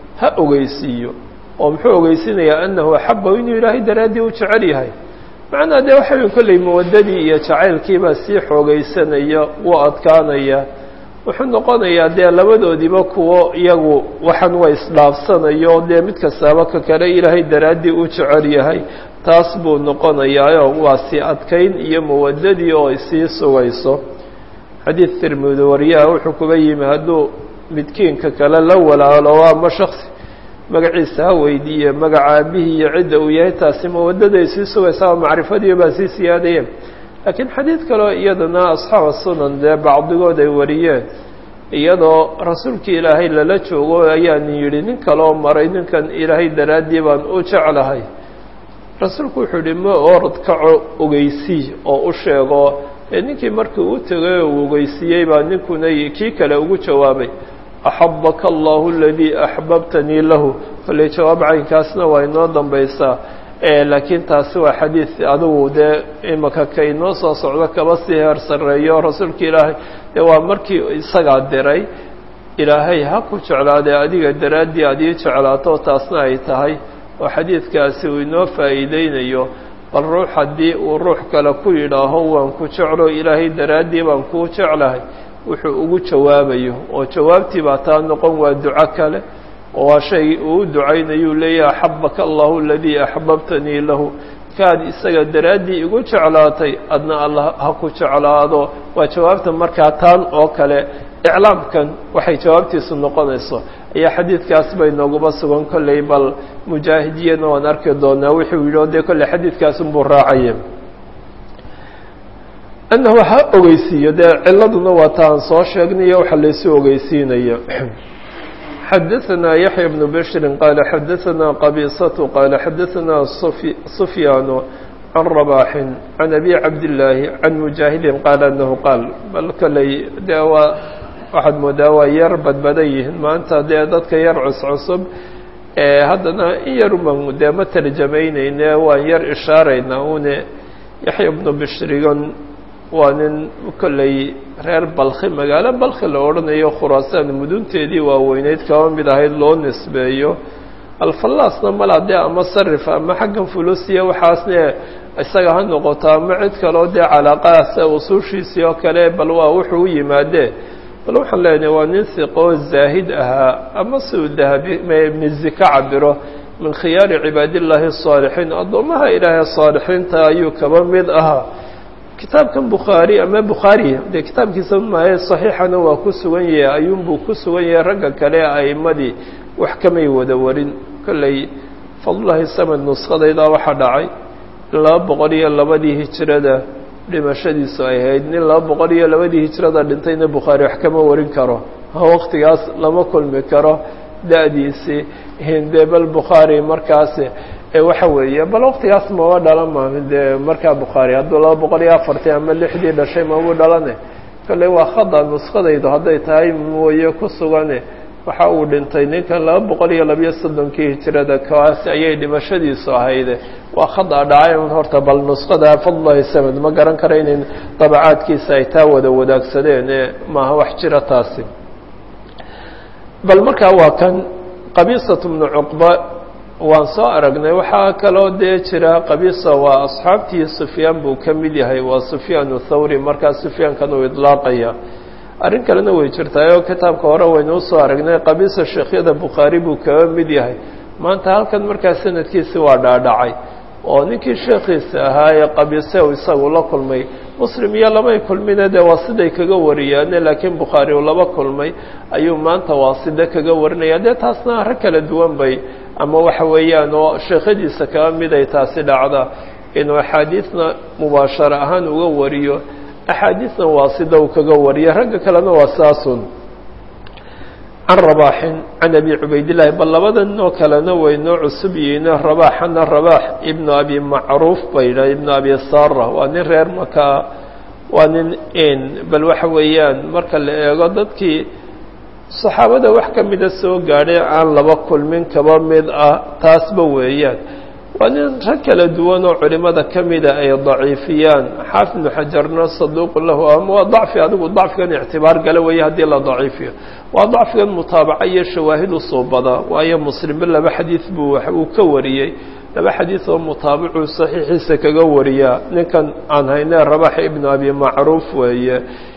oo muxuu ogeysiinayaa annahu axabahu inuu ilaahay daraaddii u jecel yahay macnaa dee waxay kolley mawadadii iyo jacaylkiibaa sii xoogeysanaya wuu adkaanaya wuxuu noqonayaa dee labadoodiiba kuwo iyagu waxan waa isdhaafsanayo dee mid kastaaba ka kale ilaahay daraaddii u jecel yahay taas buu noqonayaao waa sii adkayn iyo mawadadii oo isii sugayso xadiid tirmidi wariyaha wuxuu kuba yimi hadduu midkiinka kale la walaalo ama shaksi magaciisa ha weydiiye magaca aabihii iyo cidda uu yahay taasi mawaddaday sii sugaysaa oo macrifadiiyo baa sii siyaadayeen laakiin xadiid kaleo iyadana asxaaba sunan dee bacdigood ay wariyeen iyadoo rasuulkii ilaahay lala joogo ayaan yidhi nin kaloo maray ninkan ilaahay daraaddii baan u jeclahay rasuulku wuxuu yihi ma orod kaco ogeysii oo u sheego ninkii markii uu tegay oo ogeysiiyey baa ninkuna kii kale ugu jawaabay axabaka allahu aladii axbabtanii lahu kolley jawaab caynkaasna waa inoo dambaysaa laakiin taasi waa xadiid adigu dee imaka ka inoo soo socdo kaba sii heer sarreeyo rasuulka ilaahay dee waa markii isagaa diray ilaahay ha ku jeclaadee adiga daraaddii aad ii jeclaato taasna ay tahay oo xadiidkaasi uu inoo faa'iideynayo bal ruux haddii uu ruux kale ku yidhaaho waan ku jeclo ilaahay daraaddii baan kuu jeclahay wuxuu ugu jawaabayo oo jawaabtii baa taa noqon waa duco kale oo waa shay uu ducaynayuu leeyahay axabaka allahu aladii axbabtanii lahu kaad isaga daraaddii igu jeclaatay adna allah ha ku jeclaado waa jawaabta markaa taan oo kale iclaamkan waxay jawaabtiisu noqonayso ayaa xadiidkaas bay nooguba sugan kolley bal mujaahidiyana waan arki doonaa wuxuu yidhi oo dee kolley xadiidkaasunbuu raacaya annahu ha ogeysiiyo dee ciladuna waa taan soo sheegnayo waxa laysu ogeysiinayo xadaثna yaحya بن bشhr qaala xadaثna qabiisaة qaala xadaثna sufyaan can رabاxi can abi cabdالlaahi can mujaahidi qaala anahu qaal bal kolley dee waa waxaad moodaa waa yar badbadan yihiin maanta dee dadka yar cuscusub haddana in yaruman dee ma tarjamaynayne waan yar ishaaraynaa une yaxya bnu bishrigan waa nin kolley reer balkhi magaalo balkhi la odhanayo khuraasaan mudunteedii waaweyneyd kaba mid ahayd loo nisbeeyo alfallaasna mala dee ama sarif ama xaggan fulusiya waxaasne isaga ha noqoto ama cid kaloo dee calaaqaasa usuushiisii oo kale bal waa wuxuu u yimaadee bal waxaan leenahay waa nin siqoo zaahid ahaa ama si uu dahabi ibni zika cabiro min khiyaari cibaadillaahi الصaalixiin addoomaha ilaahay saalixiinta ayuu kaba mid ahaa kitaabkan bukhaari ama bukhaari dee kitaabkiisa maahe saxiixana waa ku sugan yahay ayuunbuu ku sugan yahay ragga kale a'immadii wax kamay wada warin kolley fadlulahi samed nuskhadaydaa waxaa dhacay in 202 hijrada dhimashadiisu ay ahayd nin 202 hijrada dhintayna bukhaari wax kama warin karo waqtigaas lama kulmi karo da-diisii hinde bal bukhaari markaas waxa weeye bal waqtigaas maba dhalan maamin dee markaa bukhaari hadduu 204 ama 6dii dhashay mabu dhalane kolley waa khada nuskhadaydu hadday tahay mooye ku sugane waxa uu dhintay ninkan 232 hijrada kaas ayay dhimashadiisu ahayde waa khada dhacay horta bal nuskhada fadlahi samad ma garan kara in dabacaadkiisa ay taa wada wadaagsadeen maaha wax jira taasi bal markaa waa kan qabiisatu bnu cuqba waan soo aragnay waxaa kaloo dee jira qabiisa waa asxaabtii sufyaan buu ka mid yahay waa sufyaan thawri markaa sufyaankan uu idlaaqaya arrin kalena way jirtaayoo kitaabka hore waynu usoo aragnay qabiisa sheekhyada bukhaari buu kaga mid yahay maanta halkan markaa sanadkiisi waa dhaadhacay oo ninkii sheekhiisa ahaa ee qabise isagu la kulmay muslim iyo labay kulmine dee waasiday kaga wariyaane laakiin bukhaari uu laba kulmay ayuu maanta waaside kaga warinaya dee taasna rag kala duwan bay ama waxa weeyaan oo sheekhadiisa kaba mid ay taasi dhacda inuu axaadiisna mubaashara ahaan uga wariyo axaadiisna waasida uu kaga wariyo ragga kalena waa saasun can rabaaxin can abi cubaydillahi bal labadan oo kalena way noo cusub yihiin rabaaxana rabaax ibnu abi macruuf bay yidhaha ibnu abi sara waa nin reer maka waa nin bal waxa weeyaan marka la eego dadkii saxaabada wax ka mida soo gaadhay aan laba kulmin kaba mid ah taasba weeyaan waa nin rag kala duwan oo culimada ka mida ay daciifiyaan xaafid ibnu xajarna saduuqu lahu ama waa dacfi adigu dacfigan ictibaar gala weeye haddii la daciifiyo waa dacfigan mutaabaca iyo shawaahid u soo bada waayo muslimba laba xadiid buu uu ka wariyey laba xadiid oo mutaabacuu saxiixiisa kaga wariyaa ninkan aan haynee rabax ibnu abi macruuf weeye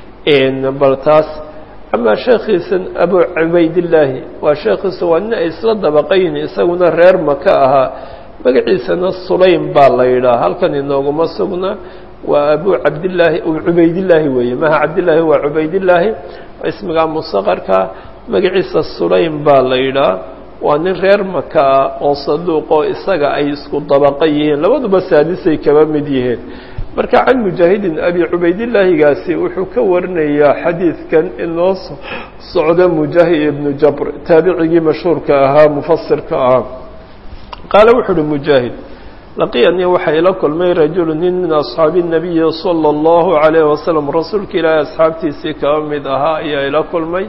bal taas ama sheekhiisan abu cubaydillaahi waa sheekhiisa waa nin ay isla dabaqayn isaguna reer maka ahaa magaciisana sulaym baa la yidhaha halkan inooguma sugna waa abu cabdillaahi cubaydillaahi weeye maha cabdillaahi waa cubaydillaahi ismiga musaqarka magaciisa sulaym baa la yidhaha waa nin reer maka ah oo saduuqoo isaga ay isku dabaqa yihiin labaduba saadisay kaba mid yihiin marka can mujaahidin abi cubaydillaahigaasi wuxuu ka warinayaa xadiidkan inoo socda mujaahid ibnu jabr taabicigii mashhuurka ahaa mufasirka ahaa qaala wuxuu uhi mujaahid laqiyanii waxaa ila kulmay rajulu nin min asxaabi الnabiyi salى اllahu عalayه wasalam rasuulka ilaahay asxaabtiisii kaba mid ahaa ayaa ila kulmay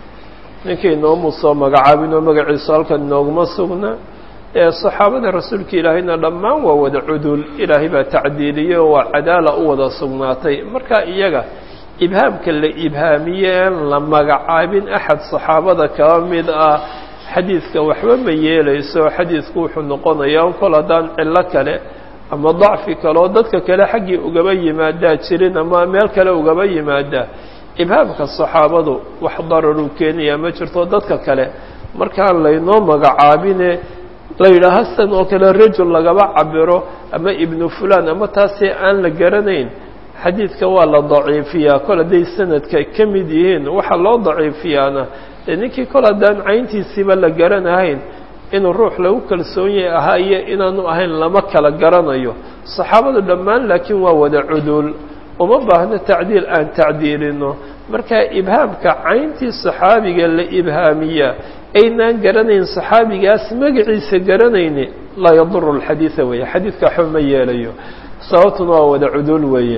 ninkii inoomu soo magacaabinoo magaciisu halkan inooguma sugna ee saxaabada rasuulka ilaahayna dhammaan waa wada cudul ilaahay baa tacdiiliyey oo waa cadaala u wada sugnaatay marka iyaga ibhaamka la ibhaamiyeen la magacaabin axad saxaabada kaba mid ah xadiidka waxba ma yeelayso xadiidku wuxuu noqonayaa kol haddaan cillo kale ama dacfi kale oo dadka kale xaggii ugaba yimaadaa jirin ama meel kale ugaba yimaadaa ibhaamka saxaabadu wax dararuu keenayaa ma jirto dadka kale markaan laynoo magacaabine la yidhaaha san oo kale rajul lagaba cabiro ama ibnu fulaan ama taasee aan la garanayn xadiidka waa la daciifiyaa kol hadday sanadka ka mid yihiin waxaa loo daciifiyaana dee ninkii kol haddaan cayntiisiiba la garanahayn inuu ruux lagu kalsoonyay ahaa iyo inaanu ahayn lama kala garanayo saxaabadu dhammaan laakiin waa wada cudul uma baahno tacdiil aan tacdiilino marka ibhaamka cayntii saxaabiga la ibhaamiyaa aynaan garanayn saxaabigaas magaciisa garanayni laa yaduru alxadiida weeye xadiidka waxba ma yeelayo sababtuna waa wada cudul weeye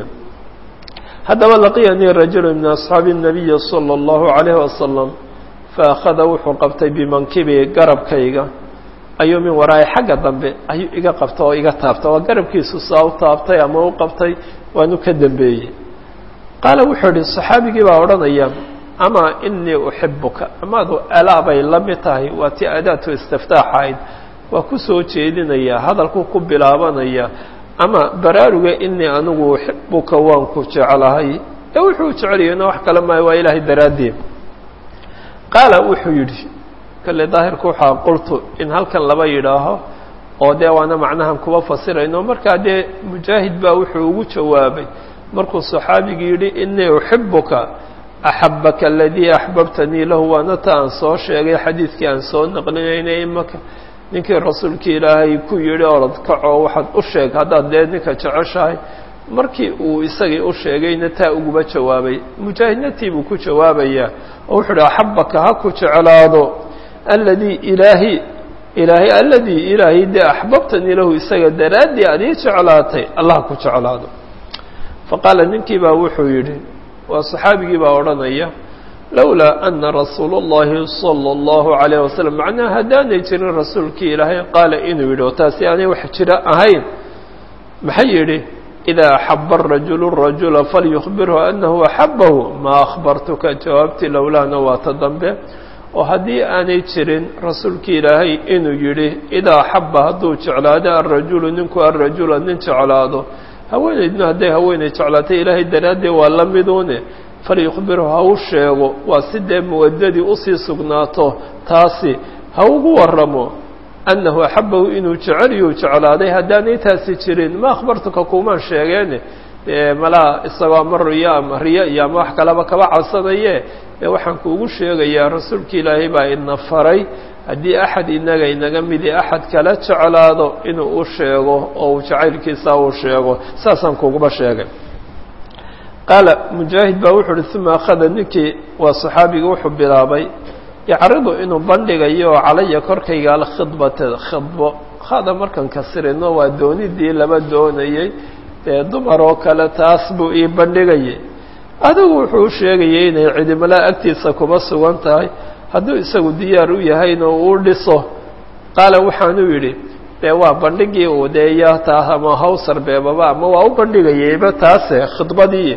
haddaba laqiyanii rajulu min asxaabi الnabiyi salى اllahu عalayhi wasalam faakhada wuxuu qabtay bimankibi garabkayga ayuu min waraa'i xagga dambe ayuu iga qabta oo iga taabta waa garabkiisu saa u taabtay ama u qabtay waanu ka dambeeyey qaala wuxuu idhi saxaabigii baa odhanaya amaa inii uxibuka amaadu alaa bay la mid tahay waa tii adaatu istiftaaxayd waa ku soo jeedinaya hadalku ku bilaabanaya ama baraaruga inii anigu uxibuka waan ku jeclahay ee wuxuu jeceliyeyna wax kale maayo waa ilaahay daraaddeed qaala wuxuu yidhi kale daahirku waxaa qultu in halkan laba yidhaaho oo dee waana macnahan kuba fasirayno markaa dee mujaahid baa wuxuu ugu jawaabay markuu saxaabigii yidhi inii uxibuka axabaka aladii axbabtanii lahu waana ta aan soo sheegay xadiidkii aan soo naqlinaynay imaka ninkii rasuulkii ilaahay ku yidhi orod kacoo waxaad u sheeg haddaad dee ninka jeceshahay markii uu isagii u sheegayna taa uguba jawaabay mujaahidna tii buu ku jawaabayaa oo wuxuu uhi axabaka ha ku jeclaado aladii ilaahay aladii ilaahay dee axbabtanii lahu isaga daraaddii aad ii jeclaatay allah ku jeclaado faqaala ninkii baa wuxuu yidhi waa saxaabigii baa odhanaya lowlaa ana rasuula اllahi salى اllahu عalayه wasalam macnaha haddaanay jirin rasuulkii ilaahay qaala inuu yidhi oo taasi aanay wax jira ahayn maxay yidhi إذا أحب الرجل الرجل فليخبره أنه أحبه ما أخبرتك jawaabtii lowlaana waa ta dambe oo haddii aanay jirin rasuulkii ilaahay inuu yidhi إidaa أحaba hadduu jeclaado الرaجuل ninku الرaجuلa nin jeclaado haweenaydna hadday haweenay jeclaatay ilaahay daraaddeed waa la miduune falyukhbirhu ha u sheego waa sidee muwadadii usii sugnaato taasi ha ugu waramo أنه أحبه inuu jecelyuu jeclaaday haddaanay taasi jirin ma akhbartuka kuumaan sheegeene malaa isagoo ama riyo ama riyo iyo ama wax kalaba kaba cabsanaye waxaan kuugu sheegayaa rasuulka ilaahay baa ina faray haddii axad inaga midi axad kala jeclaado inuu u sheego oo uu jacaylkiisa uu sheego saasaan kuuguba sheegay qaala mujaahid baa wuxuu uhi uma akhada ninkii waa saxaabiga wuxuu bilaabay yacridu inuu bandhigayo calaya korkayga alkhidbata khidbo hada markan kasirino waa doonidii laba doonayey dumar oo kale taas buu ii bandhigayay adigu wuxuu u sheegayay inay cidimala agtiisa kuma sugan tahay hadduu isagu diyaar u yahayna uu dhiso qaala waxaanuu yidhi waa bandhigii uu deeya taas ama hawsar beebaba ama waa u bandhigayayba taase khidbadii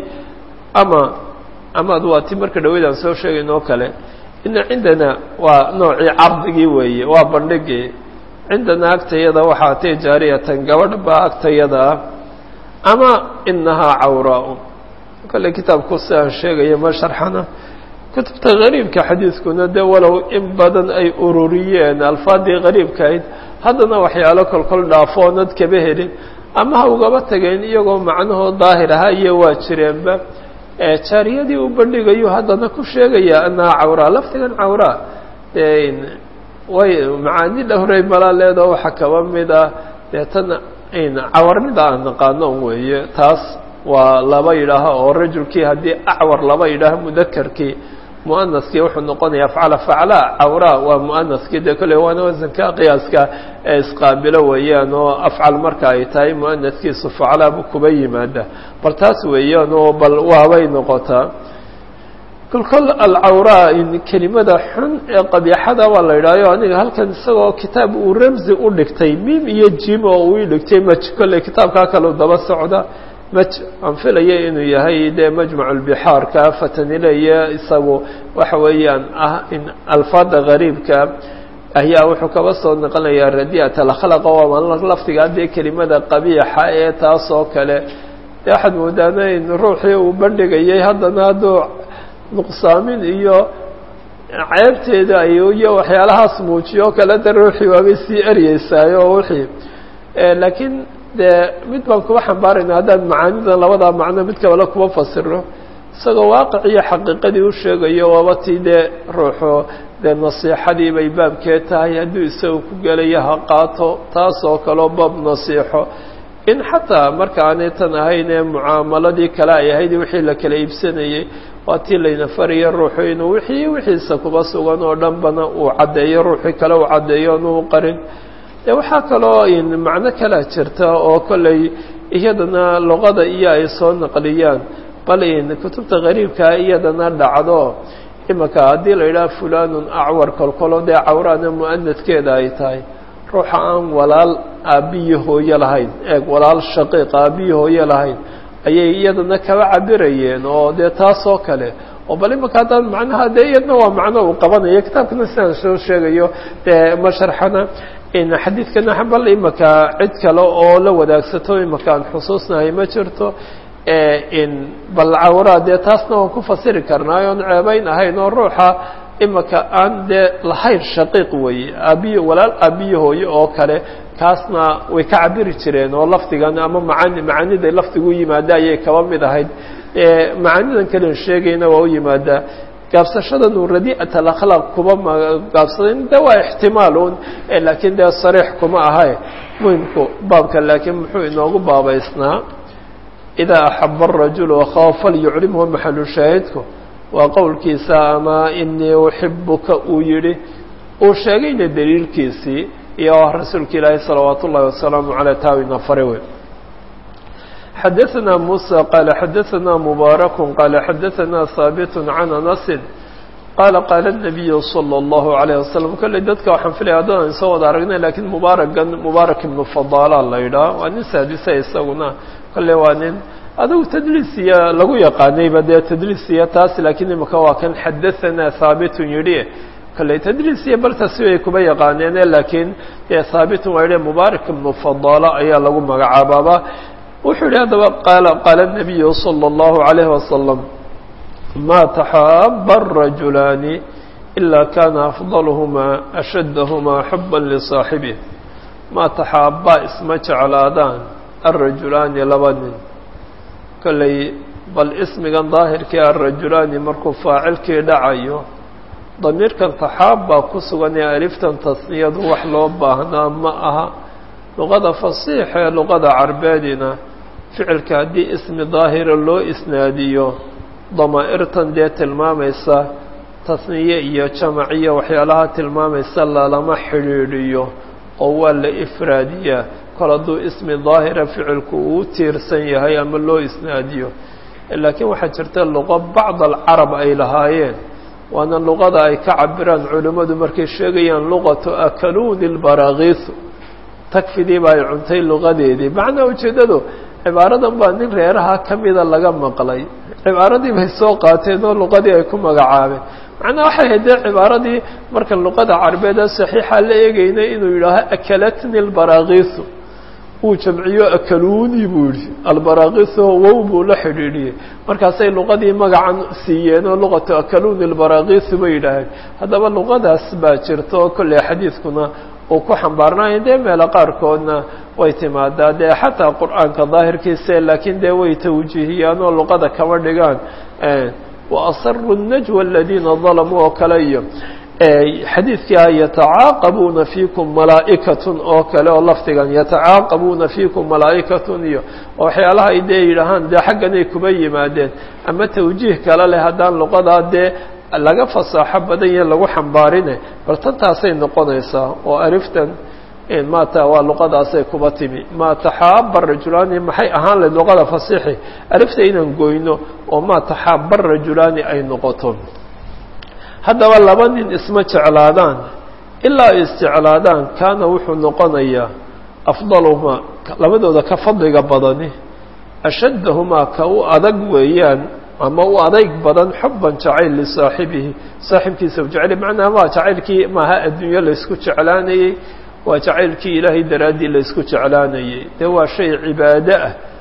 ama waa ti marka dhaweydaan soo sheegayn oo kale ina cindana waa noocii cardigii weeye waa bandhigii cindana agtayada waxaa tay jaariyatan gabadh baa agtayada ama inahaa cawraa kale kitaabku si aan sheegayo ma sharxana kutubta qariibka xadiiskuna de walow in badan ay ururiyeen alfaadii qariibkahayd haddana waxyaalo kolkol dhaafoonad kaba helin ama ha ugaba tageen iyagoo macnahoo daahir ahaa iyo waa jireenba jaariyadii u bandhigayu haddana ku sheegaya annaha cawraa laftigan cawraa way macaani dhowray malaa leedao waxa kaba mid ah tan cawarnida aan naqaano weeye taas waa laba yidhaaha oo rajulkii haddii acwar laba yidhaaha mudakarkii muanaskii wuxuu noqonaya afcala faclaa cawraa waa muanaskii dee kolley waana wasanka qiyaaska ee isqaabilo weeyaan oo afcal marka ay tahay muanaskiisu faclaa buu kuba yimaada bal taas weeyaan oo bal waabay noqotaa kolkol alcawraa kelimada xun ee qabiixada waa la yidhahyo aniga halkan isagoo kitaab uu ramzi u dhigtay mim iyo jim oo uu dhigtay maj kolley kitaabkaa kaleu daba socda maj aan filaya inuu yahay dee majmac lbixaarka fatanilaya isagu waxa weeyaan ah in alfaada gariibka ayaa wuxuu kaba soo noqonayaa radiat alkhalaq oo laftiga haddii kelimada qabiixa ee taas oo kale dee waxaad moodaana in ruuxii uu bandhigayay haddana hadduu nuqsaamin iyo ceebteeda iyo waxyaalahaas muujiyo o kale de ruuxii waabay sii eryeysaayo wixii laakiin dee mid baan kuba xambaarayna haddaan macaanidan labadaa macno mid kabale kuba fasiro isagoo waaqic iyo xaqiiqadii u sheegayo waaba tii dee ruuxu dee nasiixadii bay baabkee tahay hadduu isaga ku gelayo ha qaato taas oo kaleo baab nasiixo in xataa marka aanay tan ahayn ee mucaamaladii kale ay ahayd wixii la kala iibsanayey waa tii layna faraya ruuxu inuu wixiisa kuba sugan oo dhanbana uu caddeeyo ruuxii kale uu caddeeyo inuu qarin dee waxaa kaloo macno kalea jirta oo kolley iyadana luqada iyo ay soo naqliyaan bal kutubta qariibkaa iyadana dhacdo imaka haddii la yidhaha fulanun acwar kolkolo dee cawraana mu'anadkeeda ay tahay ruuxa aan walaal aabbiyi hooye lahayn walaal shaqiiq aabbiyi hooye lahayn ayay iyadana kaba cabirayeen oo dee taas oo kale oo bal imaka haddaan macnaha dee iyadna waa macno uu qabanayo kitaabkana sidaan soo sheegayo dee ma sharxana xadiidkana bal imaka cid kale oo la wadaagsato imaka aan xusuusnahay ma jirto bal cawraa dee taasna waan ku fasiri karnaa oon ceebayn ahayn oo ruuxa imaka aan dee lahayn shaqiiq weeye aabiy walaal aabiye hooye oo kale kaasna way ka cabiri jireen oo lafdigan ama macaaniday lafdigu yimaada ayay kaba mid ahayd macaanidan kalen sheegayna waa u yimaadaa gaabsashadan uu radiat alakhlaaq kuba gaabsaday de waa ixtimaalun laakiin dee sariix kuma ahay muhimku baabka laakiin muxuu inoogu baabaysnaa idaa axaba arajulu akhahu falyucrimhu maxalu shaahidku waa qowlkiisa ama inii uxibuka uu yihi uu sheegayna daliilkiisii iyo rasuulka ilaahi salawaat ullahi wasalaamu caleyh taawina fare wey xadaثna muسى qال xadaثna mubaarak qال xadaثna haaبt can أنasi qaala qaala النabiy slى الlahu عalيه waslم kolley dadka waxaan filaya haddaan soo wada aragnay lakiin mubaarak ibnu fadala la yidhaah waa nin saadisa isaguna kolley waa nin adugu tadliisiya lagu yaqaanayba dee tadliisiya taas laakiin imaka waa kan xadaثna haabitun yidhi kolley tadliisiya baltasi ay kuba yaqaaneene laakiin dee haabitun waa yidhi mubaarak ibnu fadala ayaa lagu magacaabaaba wuxuu yihi haddaba qaala الnabiyu slى الlahu عalيه wasalam ma taxaaba الrajulaani إلا كان أفضلهما أشدهما حبا لصاحبه ما تحابا اسم جعلادان الرجلان لبن كلي بل اسم ظاهر كي الرجلان مركو فاعل كي دعيو ضمير كان تحابا كسغني ألفتا تصنيد وحلو باهنا معها لغة فصيحة لغة عربادنا فعل كهدي اسم ظاهر لو إسناديو ضمائرتا ديت الماميسة تصنيعية جمعية وحيالها الماميسة لما حريريو أول إفرادية قالوا اسم ظاهر فعل كوتير سنية هي من لو إسناديو لكن وحجرت اللغة بعض العرب أي لهايين وأن اللغة أي كعبران علماء مركز شيئا لغة أكلون البراغيث تكفي دي باي عنتي اللغة دي معنى وجدده عبارة بأن ريرها كميدا لغا مقلي عبارة دي بيسوقاتين اللغة دي يكون مقعابه معنى waxay haday cibaaradii marka luqada carabeed saxiixa la eegayna inuu yiraahdo akalatni albaraghis uu jamciyo akaluni buuri albaraghis waa la xiriiriyay markaas ay luqadii magacan siiyeen oo luqada akaluni albaraghis bay yiraahdeen hadaba luqadaas baa jirto kulli xadiiskuna oo ku xambaarnaayeen meel qaar koodna way timaadaa xataa quraanka daahirkiisa laakiin way tawjiihiyaan oo luqada kama dhigaan وأصروا النجوى الذين ظلموا وكليهم حديث يتعاقبون فيكم ملائكة وكلا واللفتقا يتعاقبون فيكم ملائكة وحيالها إيدي لهان ده حقا كبي مادين أما توجيه كلا لهدان لقضاء ده لغا فصاحب بدين لغو حنبارين بلتنتاسين نقضيسا وأرفتا إن ما تاوى لغة سيكوباتيمي ما تحاب الرجلان محي أهان للغة فصيحي عرفت إن نقوينه وما تحاب الرجلان أي نقطهم هذا واللبن اسم استعلادان إلا استعلادان كان وحو نقنيا أفضلهما لابد ذا كفضل بدنه أشدهما كو أدق ويان أما هو أدق بدن حبا جعيل لصاحبه صاحب كي سوجعل معنى ما جعيل كي ما ها الدنيا لسكو جعلاني وجعلك إلهي درادي لسكو جعلاني ده شيء عبادة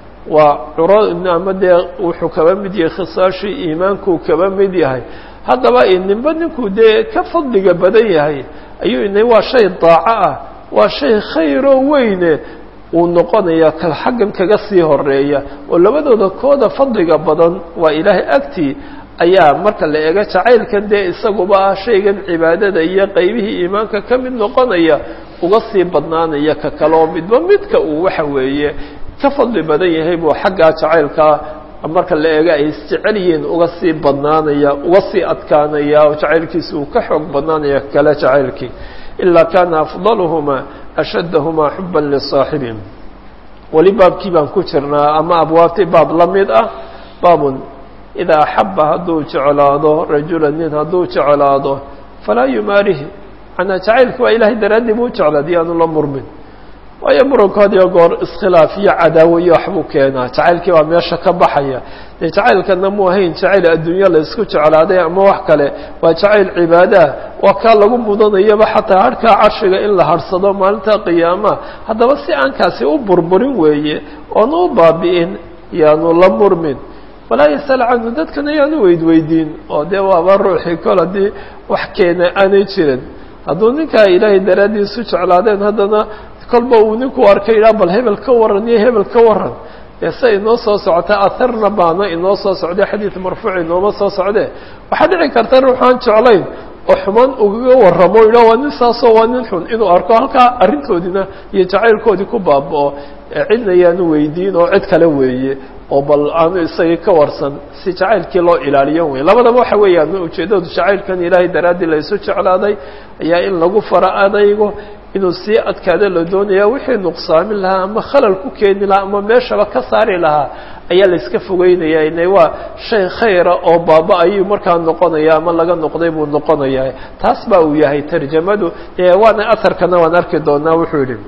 وعراء النعمة وحكما مدي خصاشي إيمانك وكما مدي هاي هذا بقى إن بدنكو ده كفضل بدني هاي أيوه إنه هو شيء ضاعة وشيء خير وين ونقضي كالحجم كقصيه الرئية ولا بدو ده كودا فضل بدن وإلهي أكتي ayaa marka la eega jacaylkan isaguba shaygan cibaadada iyo qaybihi iimaanka kamid noqonaya uga sii badnaanaya ka kala midka uu waxa weeye ka fadli badan yahay buu xagga jacaylka marka la eega ay isticeliin uga sii badnaanaya uga sii adkaanaya oo jacaylkiisu ka xoog badnaanaya kala jacaylkii illa kana afdaluhuma ashaddahuma hubban li saahibin wali baabkii baan ku jirnaa ama abwaabti baab lamid ah baabun إذا أحب هدو جعلاده رجلا من هدو جعلاده فلا يماره أنا جعلك وإلهي درادي مو جعلا ديان الله مرمن ويمرك هذا يقول اسخلافية عداوية حبوكينا جعلك ومياشا كبحية جعلك النمو هين جعل الدنيا لسكو جعلاده أما وحكله وجعل عبادة وكان لهم مضانية حتى هركا عرشق إلا هرصدا مالتا قيامة هذا بس أنكاسي أبربرين ويه ونوبا بإن يعني الله مرمن ولا يسأل عنه dadkana yaanu weydiin oo de waa ruuxi kala di wax keenay aanay jirin haduu ninka ilaahay daraadiisu jeclaadeen hadana kolba uu ninku arkay bal hebel ka waran iyo hebel ka waran yasay noo soo socota atharna baana inoo soo socday xadiis marfuuc inoo soo socday waxa dhici karta ruuxan jeclayn oo xumaan uga waramo waa nin saasoo waa nin xun inuu arko halka arintoodina iyo jacaylkoodii ku baaboo cidna yaanu weydiin oo cid kale weeye oo bal aanu isaga ka warsan si jacaylkii loo ilaaliyo weey labadaba waxa weeyaan ujeedadu jacaylkan ilaahay daraadii la isu jeclaaday ayaa in lagu faraadaygo inuu si adkaada la doonayo wixii nuqsaamin lahaa ama khalal ku keeni lahaa ama meeshaba ka saari lahaa ayaa la iska fogeynayaa inay waa shay khayr oo baaba ayuu markaa noqonaya ama laga noqday buu noqonayaa taas baa uu yahay tarjamadu waana atarkana waan arki doonaa wuxuu yiri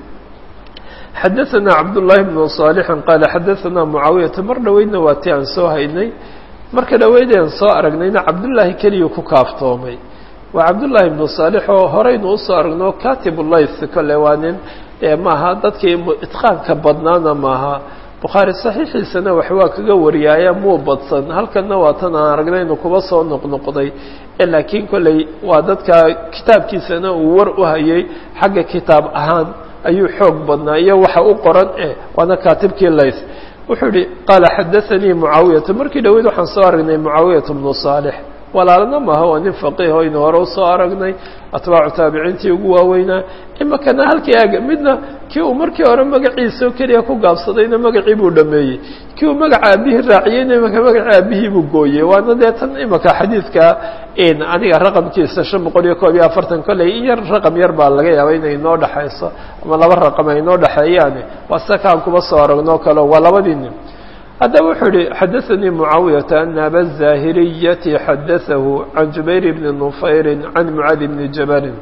حدثنا عبد الله بن صالح قال حدثنا معاوية مرة وين واتي عن سوهيني مركز وين عن صارقنا عبد الله كليو كوكافتومي وعبد الله بن صالح هرين وصارقنا كاتب الله الثقل وانين maaha dadkii itqaan ka badnaana maaha bukhaari saxiixiisana wax waa kaga wariyaaya muu badsan halkanna waa tan aan aragnaynu kuba soo noqnoqday laakiin kolley waa dadka kitaabkiisana uu war u hayay xagga kitaab ahaan ayuu xoog badnaa iyo waxa u qoran waana kaatibkii lays wuxuu yihi qaala xadaanii mucaawiyatu markii dhaweyd waxaan soo aragnay mucaawiyatu bnu saalix walaalna maaha waa nin faqiih o aynu hore usoo aragnay atbaacu taabiciintii ugu waaweynaa imakana halkii aaga midna kii uu markii hore magaciisa oo keliya ku gaabsadayna magacii buu dhameeyey kii uu magaca aabihii raaciyeyna imaka magaca aabihii buu gooyey waana dee tan imaka xadiidka aniga raqamkiisa 541 kolley in yar raqam yar baa laga yaaba inay inoo dhexayso ama laba raqam ay inoo dhexeeyaan waa sakaan kuba soo aragno kale waa labadii nin haddaba wuxuu yihi xadaanii mucaawiyata ana aba zaahiriyati xadaahu can jubayr bni nufayri can mucaadi bni jabalin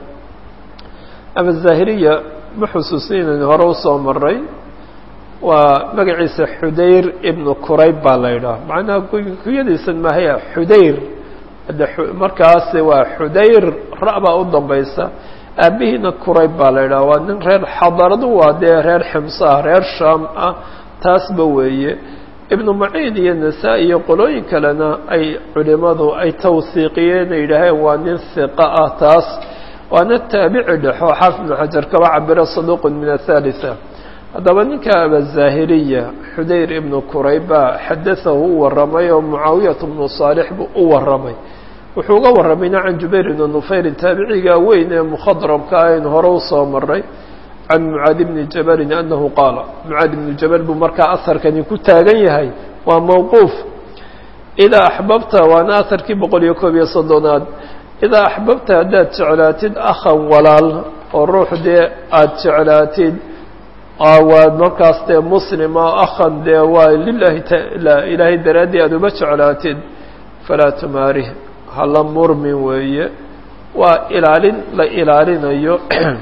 aba zaahiriya ma xusuusinaynu hore usoo maray waa magaciisa xudayr ibnu kurayb baa la yidhaha macnaha kuyadiisan mahaya xudayr markaas waa xudayr ra' baa u dambaysa aabihiina kurayb baa la yidhaha waa nin reer xadaradu waa dee reer ximso ah reer shaam ah taasba weeye ibnu maciin iyo nasaa-i iyo qolooyin kalena ay culimadu ay tawsiiqiyeen ay yidhaaheen waa nin hiqa ah taas waana taabici dhexo xaafid ibnu xajar kaba cabiro saduuqun min athalitha haddaba ninka abazaahiriya xudayr ibnu kurayba xadaahu u warramay oo mucaawiyat bnu saalix buu u warramay wuxuu uga warramayna can jubayr ibni nufayrin taabiciga weyn ee mukhadramka aynu hore usoo maray can mucaadi bni jabalin anahu qaala mucaadi bnu jabal buu markaa aharkani ku taagan yahay waa mawquuf idaa axbabta waana aharkii 131 idaa axbabta haddaad jeclaatid akhan walaal oo ruux dee aada jeclaatid waad markaas dee muslima akhan dee waa lilahi ilaahay daraaddii aada uma jeclaatid falaa tumaarih hala murmin weeye waa ilaalin la ilaalinayo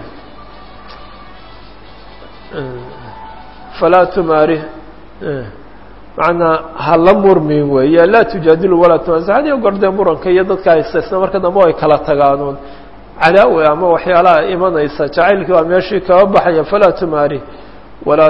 falaa tumaarih macnaa hala murmin weeye laa tujaadilu walaa tumaasix had iyo goor dee muranka iyo dadka haystaysna marka dambe ay kala tagaanoon cadaawe ama waxyaalaha imanaysa jacaylkii waa meeshii kaba baxaya falaa tumaarih walaa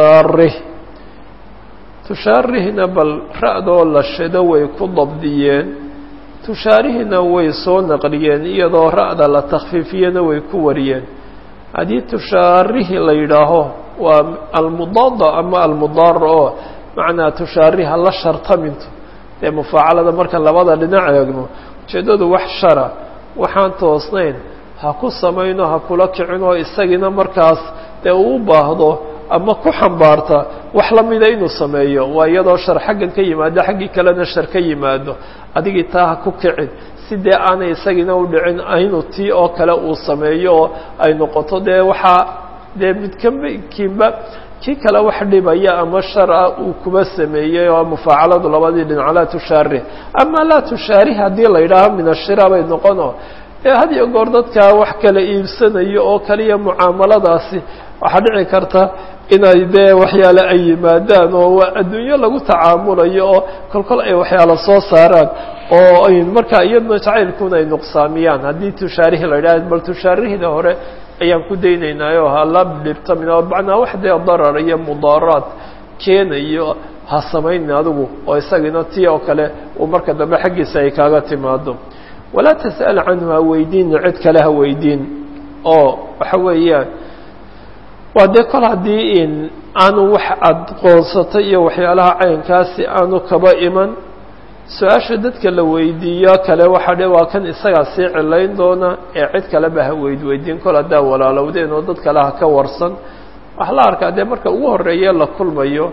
tushaarihna bal ra-doo la shido way ku dabdiyeen tushaarihina way soo naqliyeen iyadoo ra-da la takfiifiyena way ku wariyeen haddii tushaarihi la yidhaaho waa almudaada ama almudaara oo macnaa tushaariha la shartaminto dee mufaacalada markaan labada dhinac eegno ujeeddadu wax shara waxaan toosnayn ha ku samayno ha kula kicin oo isagiina markaas dee uu u baahdo ama ku xambaarta wax la mida inuu sameeyo waa iyadoo shar xaggan ka yimaado xaggii kalena shar ka yimaado adigii taa ha ku kicin si dee aanay isagiina u dhicin aynu tii oo kale uu sameeyo oo ay noqoto dee waxaa dee midkiinba kii kale wax dhibaya ama shar ah uu kuba sameeyey oo mufaacaladu labadii dhinac laa tushaarih ama laa tushaarih haddii la yidhaaho min ashira bay noqono had iyo goor dadkaa wax kala iibsanayo oo kaliya mucaamaladaasi waxaa dhici karta inay dee waxyaale ay yimaadaan oo adduunyo lagu tacaamulayo oo kolkol ay waxyaalo soo saaraan oo ay markaa iyadna jacaylkuna ay nuqsaamiyaan haddii tushaarihi la yidhaha bal tushaarihda hore ayaan ku daynaynaayo hala dhibtamin oo macnaa wax dee darar iyo mudaaraad keenayo ha samaynin adigu oo isagiina tii oo kale uu marka dambe xaggiisa ay kaaga timaado walaa tas'al canhu ha weydiinna cid kale ha weydiin oo waxa weeyaan waa dee kol haddii aanu wax aada qoonsatay iyo waxyaalaha caynkaasi aanu kaba iman su-aasha dadka la weydiiyo kale waxaa dhe waa kan isagaa sii cilayn doona ee cid kaleba ha weydiin kol haddaa walaalowdeen oo dad kale ha ka warsan waxaa la arkaa dee marka ugu horreeye la kulmayo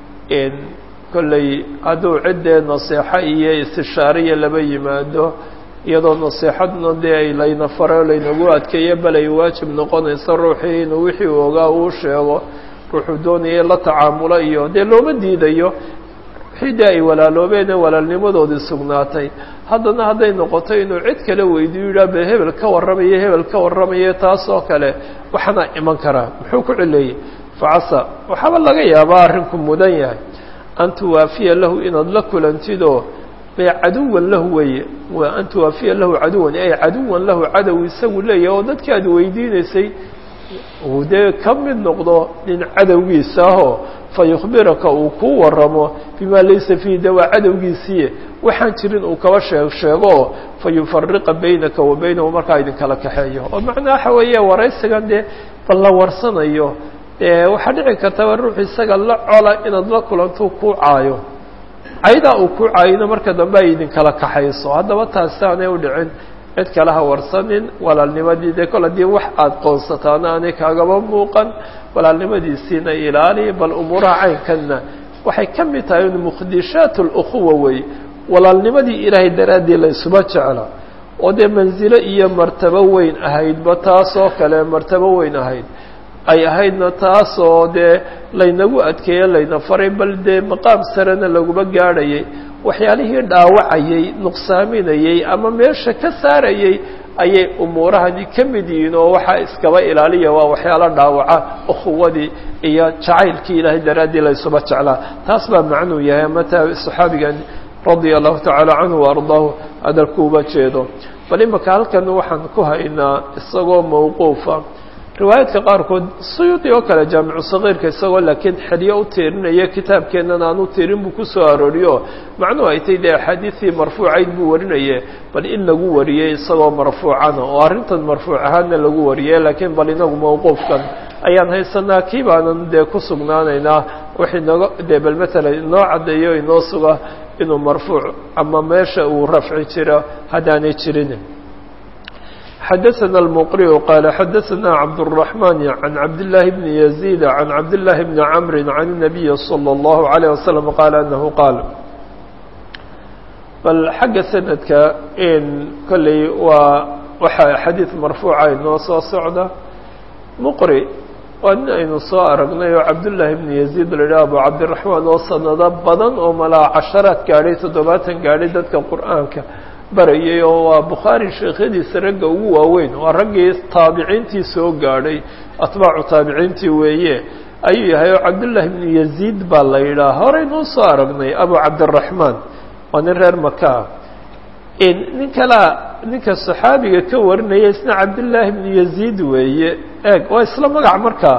kolley hadduu ciddee naseexo iyo istishaariya laba yimaado iyadoo naseexadna dee ay layna faro laynagu adkeeyo bal ay waajib noqonayso ruuxii inuu wixii uu ogaa uu sheego ruuxuu doonaya la tacaamulo iyo dee looma diidayo wixii dee ay walaaloobeen ee walaalnimadoodii sugnaatay haddana hadday noqoto inuu cid kale weydiiyo yidhaha be hebel ka warramaye taas oo kale waxaana iman karaa muxuu ku cileeyey facasa waxaaba laga yaabaa arrinku mudan yahay an tuwaafiya lahu inaad la kulantidoo bay caduwan lahu weeye waa an tuwaafiya lahu caduwan ay caduwan lahu cadow isagu leeyahay oo dadkii aad weydiinaysay uu dee ka mid noqdo nin cadowgiisa ahoo fayukhbiraka uu kuu waramo bimaa laysa fiihi de waa cadowgiisiiye waxaan jirin uu kaba sheego fayufariqa baynaka wa baynahu markaa idinkala kaxeeyo oo macnaa waxa weeye waraysigan dee bal la warsanayo waxaa dhici kartaba ruux isaga la cola inaad la kulanto kuu caayo caydaa uu kuu caayina marka dambe ay idinkala kaxayso haddaba taasi aanay u dhicin cid kale ha warsanin walaalnimadii dee kol haddii wax aada qoonsataana aanay kaagaba muuqan walaalnimadiisiina ilaali bal umuuraha caynkanna waxay ka mid tahay mukhdishaat اlukhuwa wey walaalnimadii ilaahay daraaddii la isuba jecla oo dee manzilo iyo martabo weyn ahaydba taasoo kale martabo weyn ahayd ay ahaydna taasoo dee laynagu adkeeye layna faray bal dee maqaam sarena laguma gaadhayay waxyaalihii dhaawacayay nuqsaaminayay ama meesha ka saarayay ayay umuurahani ka mid yihiin oo waxaa iskaba ilaaliya waa waxyaalo dhaawaca ukhuwadii iyo jacaylkii ilaahay daraaddii la isuba jeclaa taas baa macnuu yahay mataa saxaabigan radia allahu tacaala canhu waardaahu hadalkuuba jeedo bal imaka halkan waxaan ku haynaa isagoo mawquufa riwaayaadka qaarkood suyuudi oo kale jaamicu sagiirka isagoo laakiin xeryo u tiirinaya kitaabkeennan aan u tiirin buu ku soo arooriyo macnuhu ay tay dee axaadiistii marfuucayd buu warinaye bal in lagu wariyey isagoo marfuucana oo arrintan marfuuc ahaadna lagu wariyey laakiin bal inagu mawquufkan ayaan haysanaa kii baanan dee ku sugnaanaynaa wixii naga dee bal matalan inoo caddeeyo inoo suga inuu marfuuc ama meesha uu rafci jiro haddaanay jirin xdثna المqرئ qال xdثna cبدالرحمن عن عبد الله بن يزيد عن عبد الله بن عمرو عن النبي صلى الله عليه وسلم قال أنه قال bal xagga سندka kolley waxaa xadيiث marفوuca inoo soo socda مqري waa nin aynu soo aragnay oo cabdاللahi بن يزيد la yidhah abu cabdiلرaحmaan oo sanado badan oo malaa caشharaad gaadhay 70 gaadhay dadka qur'aanka barayay oo waa bukhaari sheekhadiisa ragga ugu waaweyn waa raggii taabiciintii soo gaadhay atbaacu taabiciintii weeye ayuu yahay oo cabdullaahi bnu yaziid baa la yidhaha horeynuu soo aragnay abu cabdiraxmaan waa nin reer makaa nin kalea ninka saxaabiga ka warinaya isna cabdullaahi bnu yaziid weeye eeg waa isla magac markaa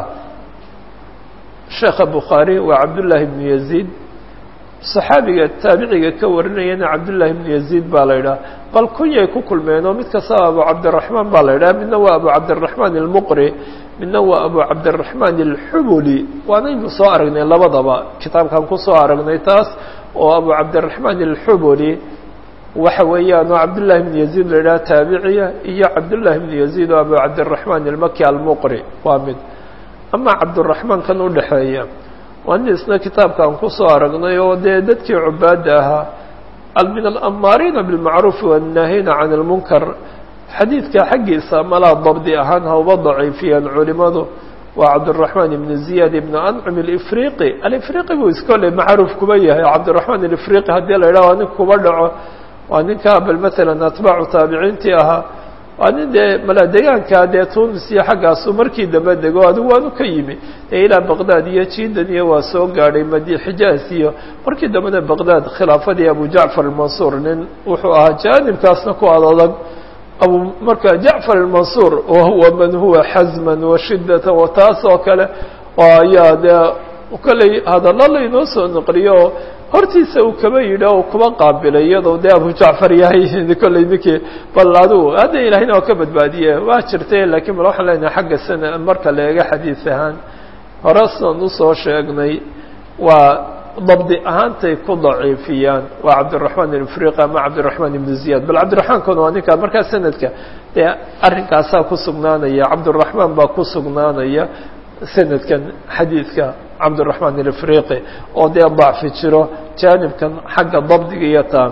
sheekha bukhaari waa cabdullaahi bnu yaziid saxaabiga taabiciga ka warinayana cabdullaahi bnu yaziid baa la yidhaha bal kunyay ku kulmeen oo mid kastaba abu cabdiraxmaan baa la yidhaha midna waa abu cabdiraxmaan almuqri midna waa abu cabdiraxmaan alxubuli waanaynu soo aragnay labadaba kitaabkan kusoo aragnay taas oo abu cabdiraxmaan alxubuli waxa weeyaan oo cabdullaahi bnu yaziid la yidhaha taabiciya iyo cabdullaahi bnu yaziid oo abu cabdiraxmaan almaki almuqri waa mid ama cabdiraxmaan kan udhexeeya waa nin isna kitaabkaan kusoo aragnay oo dee dadkii cubaadda ahaa min alamaariina bilmacruufi wannaahiina can almunkar xadiidka xaggiisa malaa dabdi ahaan hauba daciifiyeen culimadu waa cabdiraxmaan ibnu ziyaad ibnu ancum alifriqi alifriqi buu iskole macruuf kuba yahay cabdiraxmaan alifriqi haddii la yidhaha waa nin kuba dhaco waa ninka bal matalan atbaacu taabiciintii ahaa waa nin dee malaa degaanka dee tunis iyo xaggaasu markii dambe dego adigu waanu ka yimi ee ilaa baqdaad iyo jidan iyo waa soo gaadhay xijaaz iyo markii dambena baqdaad khilaafadii abu jacfar almansuur nin wuxuu ahaa jaanibkaasna ku adag abu marka jacfar almansuur wahuwa man huwa xasman washidata wa taas oo kale ayaa dee kolley hadallo laynoo soo naqliyo hortiisa uu kaba yidhi oo kuba qaabilay iyadoo dee abu jacfar yahay kolley ninkii bal adigu hadda ilaahayna waa ka badbaadiye waa jirtay laakiin bal waxaan leenahay xagga sana marka la eega xadiis ahaan hore sidaan usoo sheegnay waa dabdi ahaantay ku daciifiyaan waa cabdiraxmaan alifriqi ama cabdiraxmaan ibnu ziyaad bal cabdiraxmaankuna waa ninkaa markaa sanadka dee arrinkaasaa ku sugnaanaya cabdiraxmaan baa ku sugnaanaya sanadkan xadiidka cabdiraxmaan alifriqi oo dee dacfi jiro jaanibkan xagga dabdiga iyo taan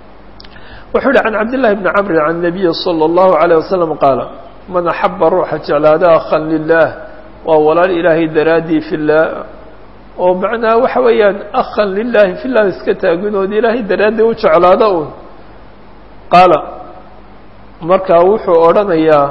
wuxuu yihi can cabdillahi bni camrin can nabiyi salى اllahu عalيه wasalam qaala man axaba ruuxa jeclaada akhan lilah waa walaal ilaahay daraaddii filah oo macnaa waxa weeyaan akhan lilahi filah iska taaginood ilaahay daraaddii u jeclaada un qaala markaa wuxuu odhanayaa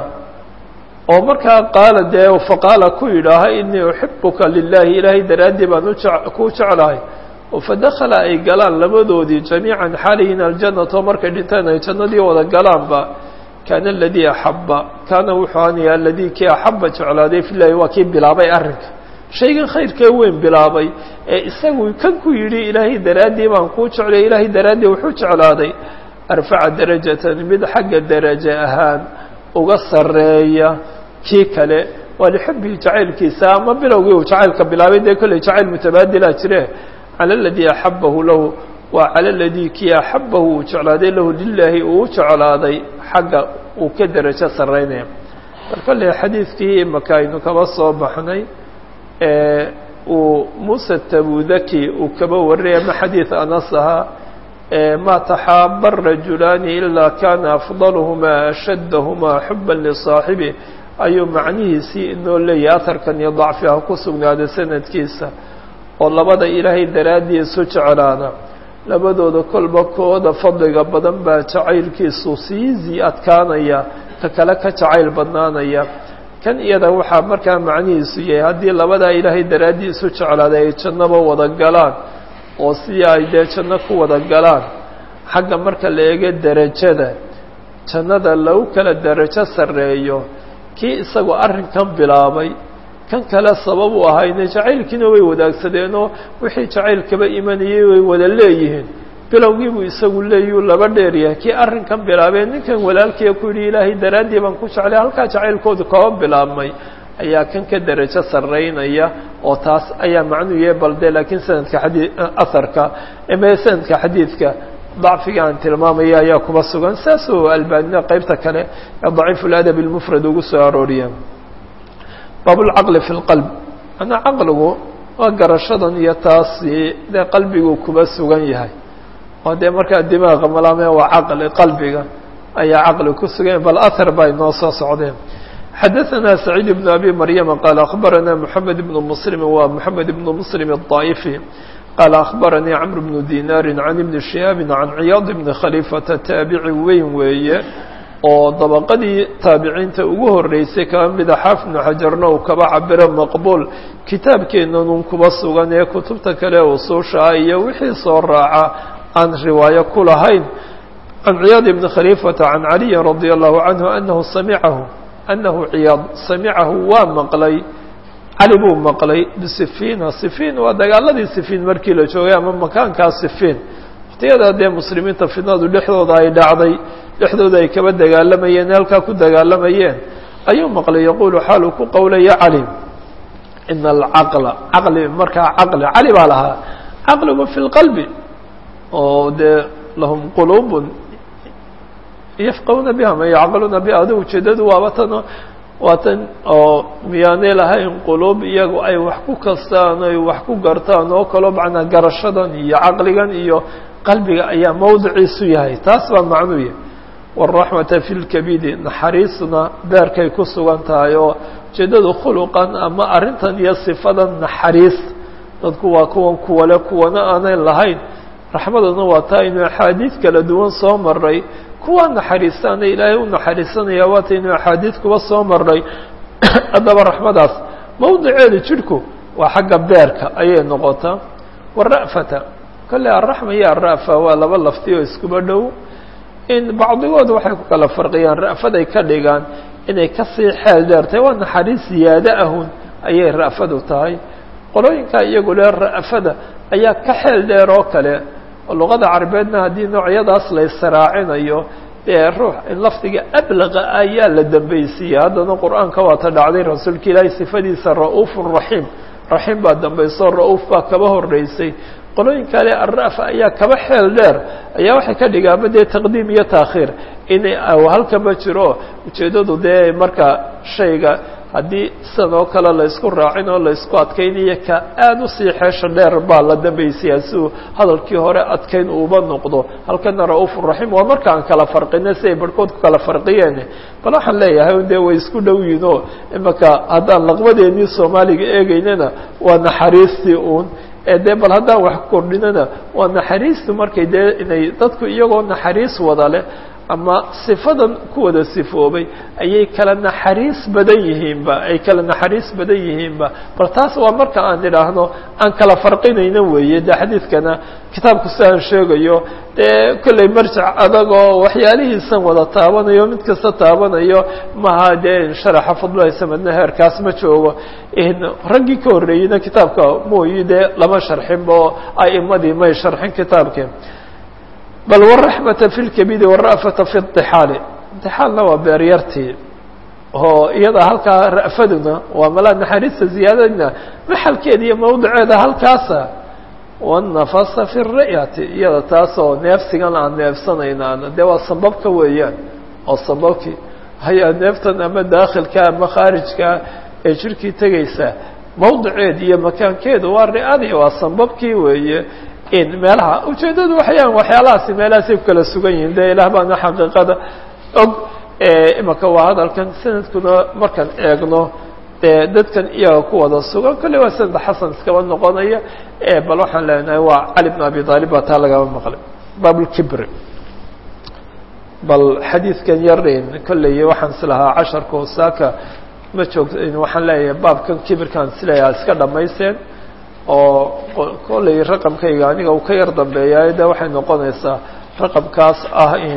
oo markaa qaala dee faqaala ku yidhaaha inii uxibuka lilahi ilaahay daraaddii baan kuu jeclahay oo fadakala ay galaan labadoodii jamiican xaalihin aljannato markay dhinteen ay jannadii wada galaanba kaana aladii axaba kaana wuxuu ahaanaya aladii kii axaba jeclaaday fi llahi waa kii bilaabay arrinka shaygan khayrkee weyn bilaabay ee isagu kan ku yidhi ilaahay daraaddii baan kuu jeclay ilaahay daraaddii wuxuu jeclaaday arfaca darajatan mid xagga darajo ahaan uga sarreeya kii kale waa lixubbihi jacaylkiisa ama bilowgii uu jacaylka bilaabay dee kolley jacayl mutabaadilaa jire cala aladii axabahu lahu waa cala aladii kii axabahu uu jeclaaday lahu lilaahi uu jeclaaday xagga uu ka darajo sarreynaya bal kolley xadiidkii imaka aynu kaba soo baxnay uu muuse tabudaki uu kaba wariyay ama xadiid anas ahaa ma taxaaba rajulaani ilaa kana afdaluhumaa ashaddahumaa xuban lisaaxibi ayuu macnihiisii inoo leeyahay aharkan iyo dacfiha ku sugnaaday sanadkiisa oo labada ilaahay daraaddii isu jeclaada labadooda kolba kooda fadliga badan baa jacaylkiisu sii adkaanaya ka kale ka jacayl badnaanaya kan iyada waxaa markaa macnihiisu yahay haddii labadaa ilaahay daraaddii isu jeclaaday ay jannaba wada galaan oo si ay dee janno ku wada galaan xagga marka la eego derajada jannada lagu kala derajo sarreeyo kii isagoo arrinkan bilaabay kan kale sabab u ahayna jacaylkiina way wadaagsadeenoo wixii jacaylkaba imanayay way wada leeyihiin bilowgiibuu isagu leeyuu laba dheer yahay kii arrinkan bilaabee ninkan walaalkiia ku yidhi ilaahay daraaddii baan ku jeclay halkaa jacaylkoodu kaba bilaabmay ayaa kan ka derajo sarreynaya oo taas ayaa macnuu yahay balde laakiin sanadka aharka sanadka xadiidka dacfiga aan tilmaamaya ayaa kuba sugan saasoo albaanina qeybta kale ee daciifu ladab اlmufrad ugu soo arooriya baab اlcaqli fi اlqalb ana caqligu waa garashadan iyo taasi dee qalbigu kuba sugan yahay oo dee markaa dimaaqa malame waa caqli qalbiga ayaa caqli ku sugan yahay bal ahar bay noo soo socdeen xadaثna سacيid بن abi maryama qaal akhbarana mحamed بn mslim wa mحamed بn mslim الطaئفي qaal akhbaranii cmr بن dinaari can ibni shihaabi can ciyaad bni khaliifata taabici weyn weeye oo dabaqadii taabiciinta ugu horeysay kaba mida xaafid bnu xajarna uu kaba cabiro maqbuul kitaabkeenanun kuba sugan ee kutubta kale usuusha ah iyo wixii soo raaca aan riwaayo ku lahayn can ciyaad bni khaliifata can caliyin radi allahu canhu anahu samicahu anahu ciyaad samicahu waa maqlay cali buu maqlay bisifiina sifiin waa dagaaladii sifiin markii la joogay ama makaankaa sifiin waqtiyadaa dee muslimiinta fidnadu dhexdooda ay dhacday dhexdooda ay kaba dagaalamayeen halkaa ku dagaalamayeen ayuu maqlay yaquulu xaaluu ku qowlaya cali ina alcaqla caqli markaa cali baa lahaa caqligu fi lqalbi oo dee lahum quluubun yafqahuna biha ma yacqiluuna biha adi ujeedadu waa tan oo miyaanay lahayn quluub iyagu ay wax ku kastaan ay wax ku gartaan oo kaloo macnaa garashadan iyo caqligan iyo qalbiga ayaa mawdiciisu yahay taas baa macnuu yahay wاraxmata fi lkabidi naxariisna beerkay ku sugan tahay oo ujeedadu khuluqan ama arrintan iyo sifadan naxariis dadku waa kuwan kuwale kuwana aanay lahayn raxmadana waa taa inu axaadiid kala duwan soo maray kuwa naxariistaana ilaahay u naxariisanaya waataynu axaadiid kuba soo maray haddaba raxmadaas mawdiceeda jidhku waa xagga beerka ayay noqotaa wara'fata kolley alraxma iyo alra'fa waa laba lafti oo iskuba dhow in bacdigood waxay ku kala farqiyaan ra'faday ka dhigaan inay kasii xeel dheertahay waa naxariis ziyaado ahun ayay ra'fadu tahay qolooyinka iyagu le ra'fada ayaa ka xeel dheer oo kale luqada carabeedna haddii noocyadaas la israacinayo dee ruux in lafdiga ablaqa ayaa la dambaysiiyey haddana qur-aanka waa ta dhacday rasuulka ilaahay sifadiisa ra'uuf raxiim raxiim baa dambayso ra'uuf baa kaba horeysay qolooyinka ale arra'fa ayaa kaba xeel dheer ayaa waxay ka dhigaanba dee taqdiim iyo taakhiir inay halkaba jiro ujeeddadu dee marka shayga haddii sidan oo kale la isku raacin oo la isku adkaynayo ka aada usii xeesha dheer baa la dambaysiyaa si uu hadalkii hore adkayn uuba noqdo halkana ra'uuf raxiim waa marka aan kala farqina si ay barhkood ku kala farqiyeen bal waxaan leeyahay dee way isku dhow yihin oo imaka haddaan laqbadeennii soomaaliga eegeynana waa naxariistii uun dee bal haddaan wax kordhinana waa naxariistu markay dee inay dadku iyagoo naxariis wada leh ama sifadan ku wada sifoobay ayay kala naxariis badan yihiinba bal taas waa marka aan idhaahno aan kala farqinayno weeye de xadiidkana kitaabku si aan sheegayo dee kollay marjac adag oo waxyaalihiisan wada taabanayo mid kasta taabanayo maha dee sharaxa fadlulahaysamadna heerkaas ma joogo raggii ka horreeyeyna kitaabka mooyi dee lama sharxinba oo a'imadii may sharxin kitaabkii bal wالرaحmaةa في الkbidi والra'fata في الطixaali طixaalna waa beeryartii oo iyada halkaa ra'faduna waa malaa naxariista ziyaadadna maxalkeeda iyo mawdiceeda halkaasa والnafasa في الra'yati iyada taasoo neefsigan aan neefsanaynaana dee waa sababka weeyaan oo sababkii hayaa neeftan ama daakhilka ama khaarijka ee jirkii tegaysa mawdiceed iyo makaankeedu waa ri'adii waa sababkii weeye in meelaha ujeedadu waxayaan waxyaalahaasi meelahaasay ku kala sugan yihiin dee ilaah baana xaqiiqada og imaka waa hadalkan sanadkuna markaan eegno dee dadkan iyaga ku wada sugan kolley waa sanad xasan iskaba noqonaya bal waxaan leenahay waa cali bn abi aalib baa taa lagama maqlay baabulkibri bal xadiidkan yarin kolley waxaan islahaa casharka saaka ma joogto waxaan leeyahay baabkan kibirkaan isleeyaha iska dhamaysteen oo kolley raqamkayga aniga uu ka yar dambeeyaay de waxay noqonaysaa raqamkaas ah in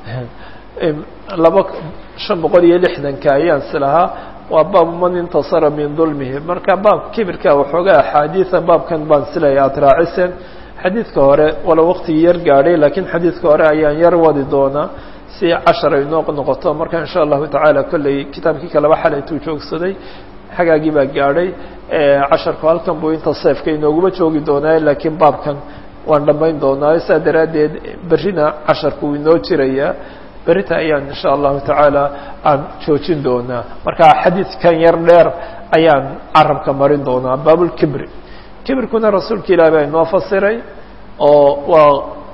560 ayaan islahaa waa baab man intasara min dulmihi marka baab kibirka waxoogaa axaadiida baabkan baan isleeyahay aad raaciseen xadiidka hore wala waqtigii yar gaadhay laakiin xadiidka hore ayaan yar wadi doonaa si cashar ay noo noqoto marka insha allahu tacaala kolley kitaabkii kaleba xalay intuu joogsaday xagaagii baa gaadhay casharku halkan buu inta seefka inooguma joogi doonaa laakiin baabkan waan dhammayn doonaa saa daraaddeed berrina casharku wuu inoo jirayaa berita ayaan insha allahu tacaala aan joojin doonaa marka xadiidkan yar dheer ayaan carabka marin doonaa baabulkibri kibirkuna rasuulka ilaahi baa inoo fasiray oo waa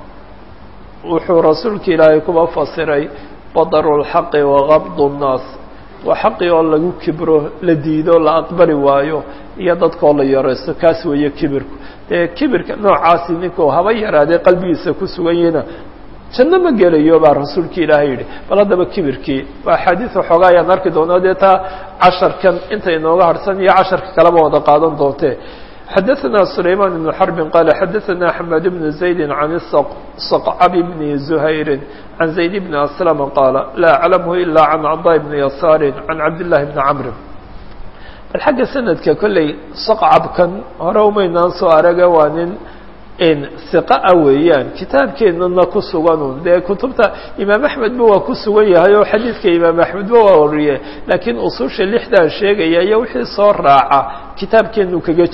wuxuu rasuulka ilaahay kuba fasiray badaru lxaqi wagabdu nnaas waa xaqii oo lagu kibro la diido la aqbali waayo iyo dadkoo la yaraysto kaas weeye kibirku dee kibirka noocaasi ninkuu haba yaraadee qalbigiisa ku sugan yahina janno ma gelayo baa rasuulka ilaahay yidhi bal haddaba kibirkii waa axaadiis waxoogaa ayaan arki doonaa dee taa casharkan inta inooga harhsan iyo casharka kaleba wada qaadan doontee xadaثna سulayman بن xرb qال xadaثna حmad بن زayd عan الصqcb بn زhayri عan زayd بn أسلم qاala laa أclamhu ilا عan cضاء بn yasaar عan cabd للahi بn cmr bal xagga sanadka kolley sqcabkan hore umaynaan soo araga waa nin siqa weeyaan kitaabkeenana ku suganun dee kutubta imaam axmedba waa ku sugan yahay oo xadiidka imaam axmedba waa wariye laakiin ususha lixdan sheegaya iyo wixii soo raaca kitaabkeenu kaga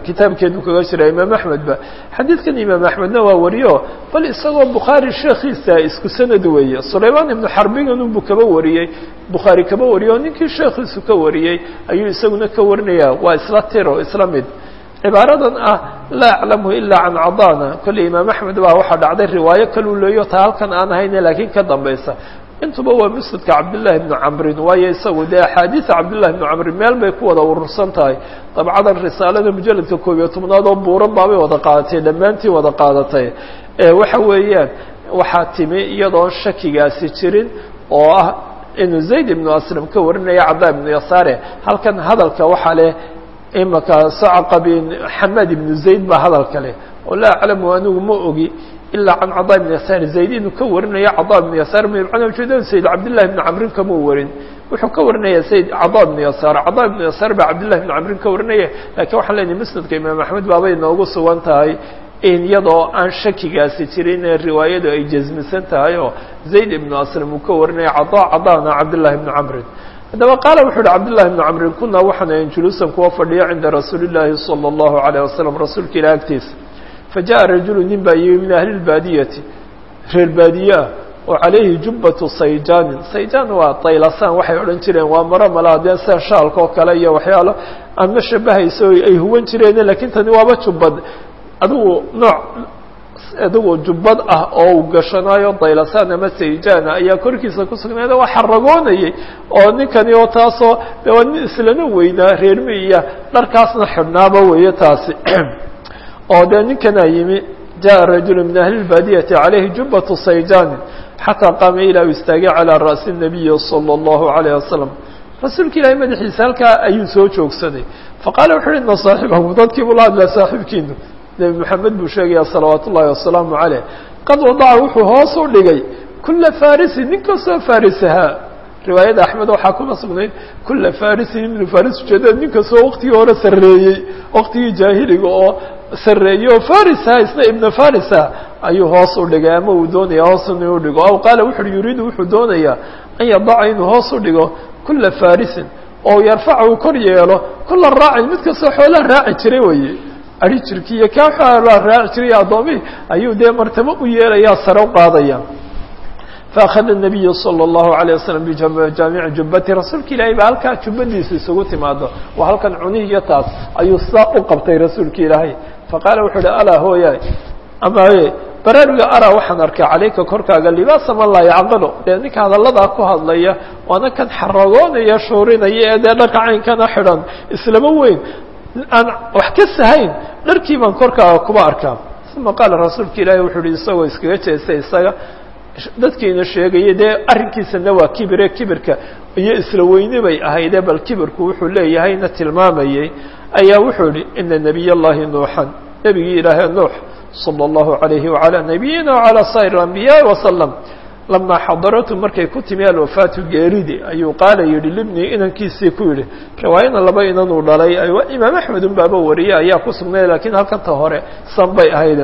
jira imaam axmedba xadiidkan imaam axmedna waa wariyo bal isagoo bukhaari sheekhiisa isku sanad weeye sulayman ibnu xarbiganunbu kaba wariyey bukhaari kaba wariyo ninkii sheekhiisu ka wariyey ayuu isaguna ka warinaya waa isla tiro isla mid cibaaradan ah laa aclamhu ilaa can cadana kolley imaam axmed baa waxaa dhacday riwaayo kaluu leeyo taa halkan aan ahayne laakiin ka dambaysa intuba waa musnadka cabdillaahi bni camrin waayo isagu dee axaadiida cabdillahi bni camrin meel bay ku wada urursan tahay dabcadan risaalada mujaladka 11 oo buuran baabay wada qaadatay dhammaantii wada qaadatay waxa weeyaan waxaa timi iyadoon shakigaasi jirin oo ah inuu zayd ibnu aslam ka warinaya cadaa ibnu yasaare halkan hadalka waxaa leh imaka sacqa bin xamad ibnu zayd baa hadalka leh oo laa aclamu anigu ma ogi ilaa can cadaa ibn yasaar zayd inuu ka warinayo cadaa ibnu yasaar macnaa ujeedada sayd cabdillahi ibni camrin kama warin wuxuu ka warinaya sayd cadaa ibnu yasaar cadaa ibnu yasaar baa cabdillahi ibni camrin ka warinaya laakiin waxaan leenahay musnadka imaam axmed baabay noogu sugan tahay in iyadoo aan shakigaasi jirin ee riwaayadu ay jasmisan tahay oo zayd ibnu aslam uu ka warinaya cadaana cabdillahi ibni camrin haddaba qaala wuxuu uhi cabdillahi ibnu camrin kunaa waxaan ahayn juluusan kuwa fadhiya cinda rasuuli llaahi sala allahu alayh wasalam rasuulka ilah agtiisa fajaءa rajulu nin baa yimi min ahli lbaadiyati reer baadiyeah oo calayhi jubbatu sayjaanin sayjaan waa daylasaan waxay odhan jireen waa maro malaadeen sida shaalka oo kale iyo waxyaalo aan ma shabahayso ay huwan jireen laakiin tani waaba jubbad adigu jubbad ah oo uu gashanaayo daylasaan ama sayjaana ayaa korkiisa ku sugnaada waa xaragoonayay oo ninkani oo taasoo de waa nin islana weynaa reermi iyo dharkaasna xidhnaaba weeye taasi oo dee ninkanaa yimi jaءa rajulu min ahli اlbaadiyati calayhi jubbatu sayjaanin xataa qaama ilaa u istaagay calىa ra'si الnabiyi salى الlahu عalيه wasalam rasuulka ilaahay madaxiisa halkaa ayuu soo joogsaday faqaala wuxu uhi ina saaxibahu dadkii buu la hadlaa saaxiibkiinu nebi moxamed buu sheegaya salawaat ullahi wasalaamu caleyh qad wadaca wuxuu hoos u dhigay kula farisi nin kastoo farisahaa riwaayada axmed waxaa kuma sugnayd kula farisin ibnu faris ujeedada nin kastoo waktigii hore sarreeyey waktigii jaahiliga oo sarreeyey oo farisa isna ibna farisa ayuu hoos u dhigay ama uu doonaya hoos inuu dhigo aw qaala wuxu uhi yuriidu wuxuu doonayaa an yadaca inuu hoos u dhigo kula farisin oo yarfaca uu kor yeelo kula raacin mid kastoo xoolaha raaci jiray weye ari jirki iyo kaa xoolaa raaci jiray addoomihii ayuu dee martabo u yeelayaa sare u qaadaya فأخذ النبي صلى الله عليه وسلم بجامع jubbati rasuulka ilaahay baa halkaa jubbadiisa isugu timaado waa halkan cunihiyo taas ayuu saa u qabtay rasuulka ilaahay faqaala wuxuu uhi alaa hooyaay ama baraaruga araa waxaan arkay calayka korkaaga libaasa man laa yacqilo dee ninka hadalladaa ku hadlaya waana kan xaragoonaya shuurinaya ee dee dharka caynkana xidhan islama weyn aan wax ka sahayn dharkii baan korkaaga kuba arkaa uma qaala rasuulka ilaahay wuxuu uhi isagoo iskaga jeestay isaga dadkiina sheegaya dee arrinkiisana waa kibire kibirka iyo isla weyni bay ahaydee bal kibirku wuxuu leeyahayna tilmaamayay ayaa wuxuu yihi ina nabiy llahi nuuxan nebigii ilaahay nuux salى اllahu عalayhi wعalى nabiyina وعalى saa'ir الأنbiyaءi wasalam lamaa xadaratu markay ku timi alwafaatu geeridi ayuu qaala yihi libni inankiisii ku yihi riwaayana laba inanuu dhalay imaam axmed un baaba wariyey ayaa ku sugnay lakiin halkanta hore san bay ahayd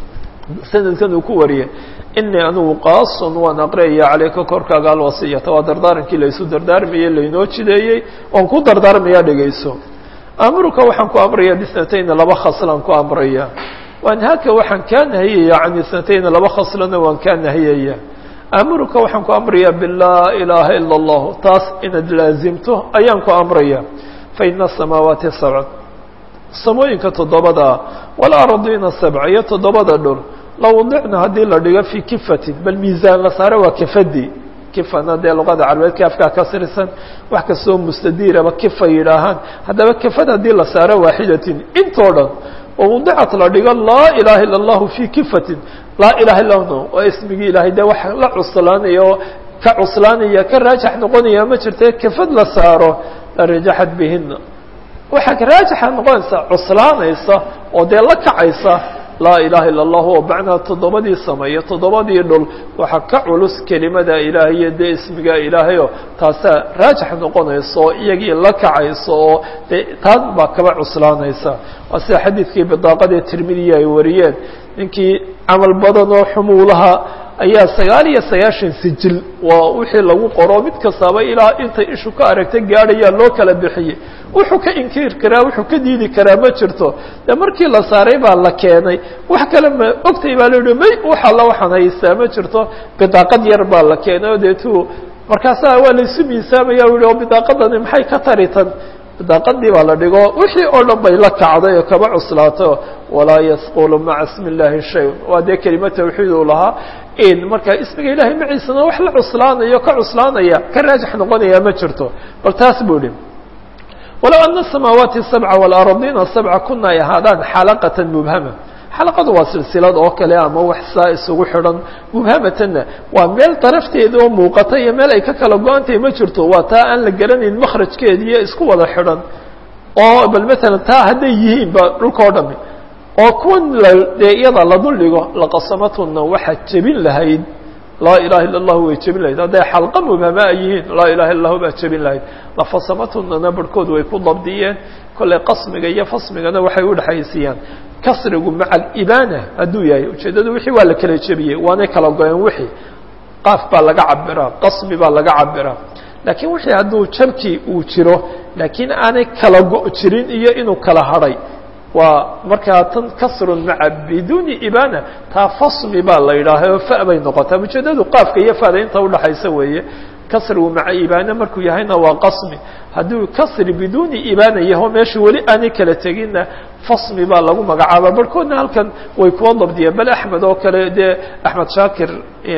sanadkan uu ku wariyey inii anugu qaason waan aqriyaya calayka korkaaga alwasiyata waa dardaarankii laysu dardaarmayey laynoo jideeyey oon ku dardaarmaya dhegayso amuruka waxaan ku amraya bisnatayna laba khaslaan ku amraya waanhaaka waxaan kaa nahiyaya can isnatayna laba khaslana waan kaa nahiyaya amuruka waxaan ku amraya bilaa ilaaha ila اllahu taas inaad laazimto ayaan ku amraya faina asamaawaati sabca samooyinka toddobadaa walaradiina sabca iyo toddobada dhul low wadicna haddii la dhigo fii kifatin bal miisaan la saare waa kifadii kifana dee luqada carabeed kaafkaa ka sirsan wax kastoo mustadiiraba kifa yidhaahaan haddaba kifad haddii la saaro waaxidatin intoo dhan wawadicat la dhigo laa ilaha ila allahu fii kifatin laa ilaha illa no waa ismigii ilahay dee wax la cuslaanaya oo ka cuslaanaya ka raajax noqonaya ma jirte kifad la saaro la rajaxat bihina waxaa raajaxa noqonaysa cuslaanaysa oo dee la kacaysa laa ilaha ila اllah oo macnaa toddobadii sameeyo toddobadii dhul waxaa ka culus kelimada ilaahay iyo dee ismiga ilaahayo taasaa raajax noqonaysa oo iyagii la kacayso oo dee taas baa kaba cuslaanaysa waa sida xadiidkii bidaaqadii tirmidiya ay wariyeen ninkii camal badan oo xumuulaha ayaa 99 sijil waa wixii lagu qoro mid kastaaba ilaa intay ishu ka aragtay gaadhayaa loo kala bixiyey wuxuu ka inkiir karaa wuxuu ka diidi karaa ma jirto dee markii la saaray baa la keenay wax kale ma ogtay baa la yihi may wax alla waxaan haystaa ma jirto bidaaqad yar baa la keenay oo deetuu markaasaa waa laysu miisaamaya u yihi oo bidaaqadani maxay ka taritan bidaaqadii baa la dhigo wixii oo dhan bay la kacday oo kaba cuslaato walaa yasqulu maca ismi اllahi shay waa dee kelima tawxiid uu lahaa in marka ismiga ilahay maciisana wax la cuslaanayo ka cuslaanaya ka raajax noqonaya ma jirto bal taas buu yihi walow ana الsamaawaati الsabca wاlaradiina الsabca kuna ay ahaadaan xalaqatan mubhama xalaqadu waa silsilad oo kale ama wax saa isugu xidhan mubhamatanna waa meel darafteeda oo muuqata iyo meel ay ka kala go-antahay ma jirto waa taa aan la garanayn makrajkeeda iyo isku wada xidhan oo bal matalan taa hadday yihiin ba dhulka o dhami oo kuwan dee iyada la duldhigo laqasamatuna waxaa jebin lahayd laa ilaha illa اllahu way jebin lahayd hadday xalqa mubhama ay yihiin laa ilaha illa lahu baa jebin lahayd lafasamatuna barhkood way ku dabdiyeen kolley qasmiga iyo fasmigana waxay udhexaysiiyaan kasrigu maca alibana hadduu yahay ujeedadu wixii waa la kala jebiyey waanay kala go-een wixii qaaf baa laga cabiraa qasmi baa laga cabiraa laakiin wixii hadduu jabkii uu jiro laakiin aanay kala go- jirin iyo inuu kala hadhay waa markaa tan kasrun maca biduuni ibana taa fasmi baa la yidhaaha oo fa bay noqotaa ujeedadu qaafka iyo fada inta udhaxaysa weeye kasrigu maca ibana markuu yahayna waa qasmi hadduu kasri biduuni ibana yaho meesha weli aanay kala teginna fasmi baa lagu magacaaba barhkoodna halkan way kuwa dabdiyeen bal axmed oo kale dee axmed shaakir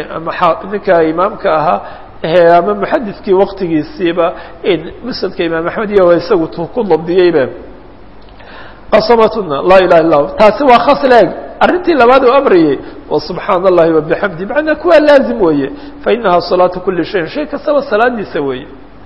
ninka imaamka ahaa ama muxadidkii waktigiisiiba musnadka imaam axmed iyo isagu ku dabdiyeyba qasamatuna laa ilaha illa taasi waa khasleeg arrintii labaad uu amrayay وسubحaan الlahi وبحمdi macnaa kuwaa laazim weeye faإnaha صalaaةu kuli شhayin shay kastaba salaadiisa weeye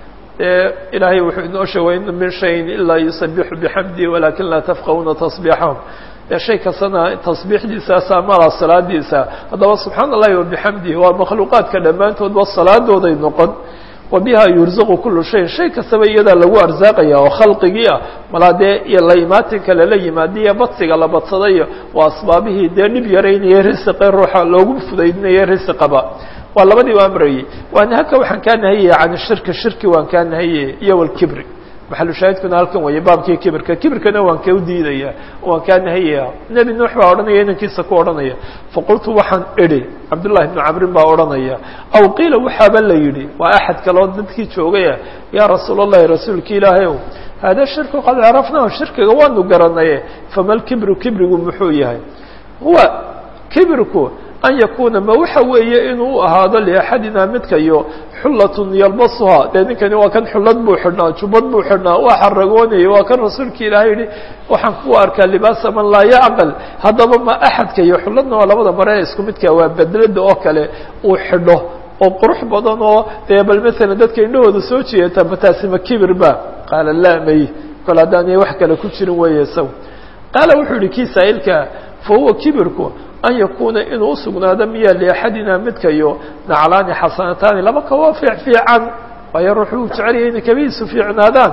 ilaahay wuxuu inoo sheegay in min shayin ilaa yusabixu bixamdi walakin laa tafqahuna tasbiixahum shay kastana tasbiixdiisaasa mala salaadiisa haddaba subxaana allahi wabixamdihi waa makhluuqaadka dhammaantoodba salaadooday noqon wa biha yurzaqu kulu shayin shay kastaba iyadaa lagu arsaaqaya oo khalqigii ah malaa dee iyo la imaatinka lala yimaadiyo badsiga la badsadayo waa asbaabihii dee dhib yaraynaya risiqe ruuxa loogu fudaydinaya risiqaba waa labadii u amrayey waanahaka waxaan kaa nahayaya can shirki waan kaa nahayay iyo walkibri maxalu shaahidkuna halkan weeye baabkii kibirkana waan ka diidaya waan kaa nahayaya nebi nuux baa odhanaya inankiisa ku odhanaya faqultu waxaan idhi cabdullahi bnu camrin baa odhanaya aw qiila waxaaba la yidhi waa axad kaloo dadkii joogaya yaa rasuul allahi rasuulki ilaahay ow hada shirku qad carafnahu shirkiga waanu garanaye fama lkibru kibrigu muxuu yahay huwa kibirku an yakuna ma waxa weeye inuu ahaado liaxadina midkayo xullatun yalbasuhaa dee ninkani waa kan xullad buu xidhnaa jubbad buu xidhnaa waa xaragoonayay waa kan rasuulka ilaahay yihi waxaan ku arkaa libaasa man laa yacqal haddaba ma axadkayo xulladna waa labada mare isku midka waa bedlada oo kale uu xidho oo qurux badan oo dee bal maalan dadka indhahooda soo jeeta mataasi ma kibir ba qaala laa may kol haddaanay wax kale ku jirin weeye isaw qaala wuxuu yihi kii saa'ilka fa huwa kibirku an yakuna inuu usugnaado miya liaxadina midkayo naclaani xasanataani laba kaboo fiican waayo ruuxu uu jecelyahay inay kabihiisu fiicnaadaan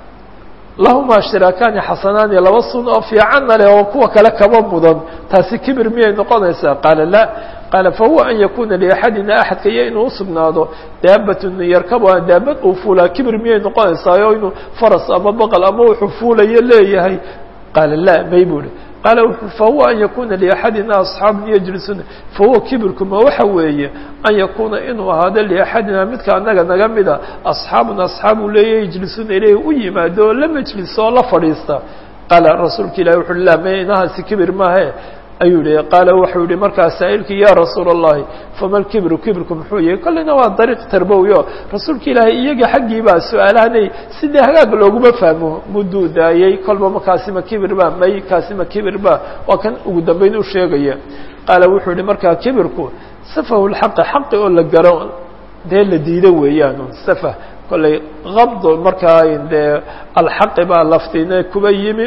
lahumaa shiraakaani xasanaani laba sun oo fiicanna leh oo kuwa kale kaba mudan taasi kibir miyay noqonaysaa qaala la qaala fahuwa an yakuna liaxadina axadkaiyo inuu usugnaado daabatun yarkabuha daabad uu fuulaa kibir miyay noqonaysaa oo inuu faras ama baqal ama wuxuu fuulayo leeyahay qaala la may buuhi qaala fahuwa an yakuna liaxadina asxaabun yajlisuuna fahuwa kibirku ma waxa weeye an yakuna inuu ahaado liaxadina midka anaga naga mida asxaabun asxaab uu leeyahy yajlisuuna ilayhi u yimaado oo la majliso oo la fadhiista qaala rasuulka ilahi wuxu uhi la ma inahaasi kibir maahe ayuu yihi qaala wuxuu yihi markaa saa'ilkii ya rasuula allahi fama lkibru kibirku muxuu yahay kolleyna waa dariiq tarbowiyo rasuulka ilaahay iyaga xaggiibaa su-aalahanay sidii hagaag looguma fahmo mudduu daayey kolba ma kaasi ma kibir ba may kaasi ma kibir ba waa kan ugu dambeyn u sheegaya qaala wuxuu yihi markaa kibirku safahu lxaqi xaqi oo la garo dee la diido weeyaan safah kolley qabdo markaa dee alxaqi baa laftina kuba yimi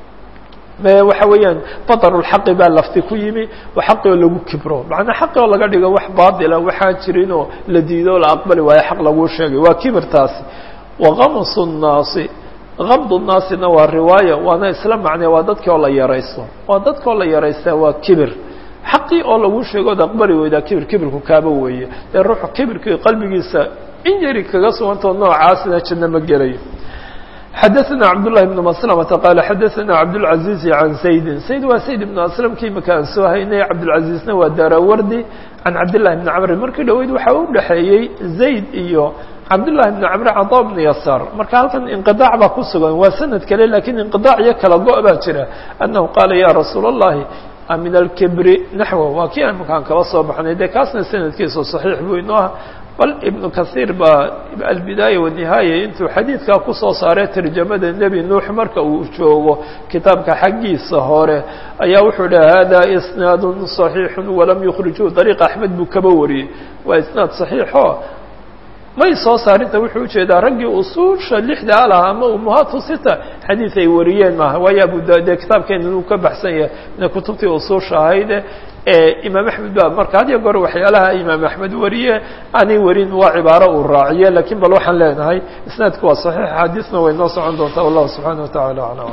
waxa weeyaan baطrulxaqi baa lafti ku yimi xaqi oo lagu kibro macnaa xaqi oo laga dhigo wax baatila waxaan jirin oo la diido o la aqbali waayo xaq laguu sheegay waa kibirtaasi wakamsu الnaasi kamd الnaasina waa riwaaya waana isla macnee waa dadkii oo la yaraysto waa dadka oo la yaraystaa waa kibir xaqii oo laguu sheego od aqbali weydaa kibirku kaaba weeye dee ruuxu kibirkii qalbigiisa in yari kaga sugantao noocaasina janno ma gelayo xadaثna cabdالlahi بn mslmةa qaala xadaثna cabdالcaزiizi can saydi sayd waa sayd ibn aslam kii maka aan soo haynay cabdالcaزiizna waa daarawardi can cabdالlahi bni camri markii dhaweyd waxaa u dhexeeyey zayd iyo cabdالlahi bni camri caطa bni yasaar marka halkan inqiطaac baa ku sugan waa sanad kale lakiin inqiطaac iyo kala go' baa jira anahu qaala ya rasuul الlahi min alkibri naxwo waa kii makaan kaba soo baxnay dee kaasna sanadkiisu صaxiix buu inoo ah bal ibnu kahiir baa albidaaya wanihaaya intuu xadiidkaa kusoo saaray tarjamada nebi nuux marka uu joogo kitaabka xaggiisa hore ayaa wuxuu dhaha hada isnaadu صaxiixu walam yukrijuu dariiq axmed buu kaba wariyey waa isnaad صaxiixo may soo saarinta wuxuu ujeedaa raggii usuusha lixda alaha ama umuhaatu sita xadiid ay wariyeen maaha waayo abu dee kitaabkeena inuu ka baxsan yahay ina kutubtii usuusha ahayde imaam axmed ba marka had iyo goor waxyaalaha imaam axmed wariye aanay warin waa cibaaro uu raaciye lakiin bal waxaan leenahay isnaadku waa صaxiix xadiisna way noo socon doontaa wallahu subxaana wataعala aclam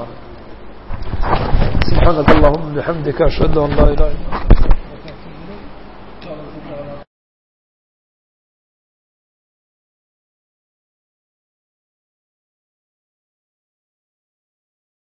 subxaanaka allahuma bixamdika ashhadu an laa ilaha illa anta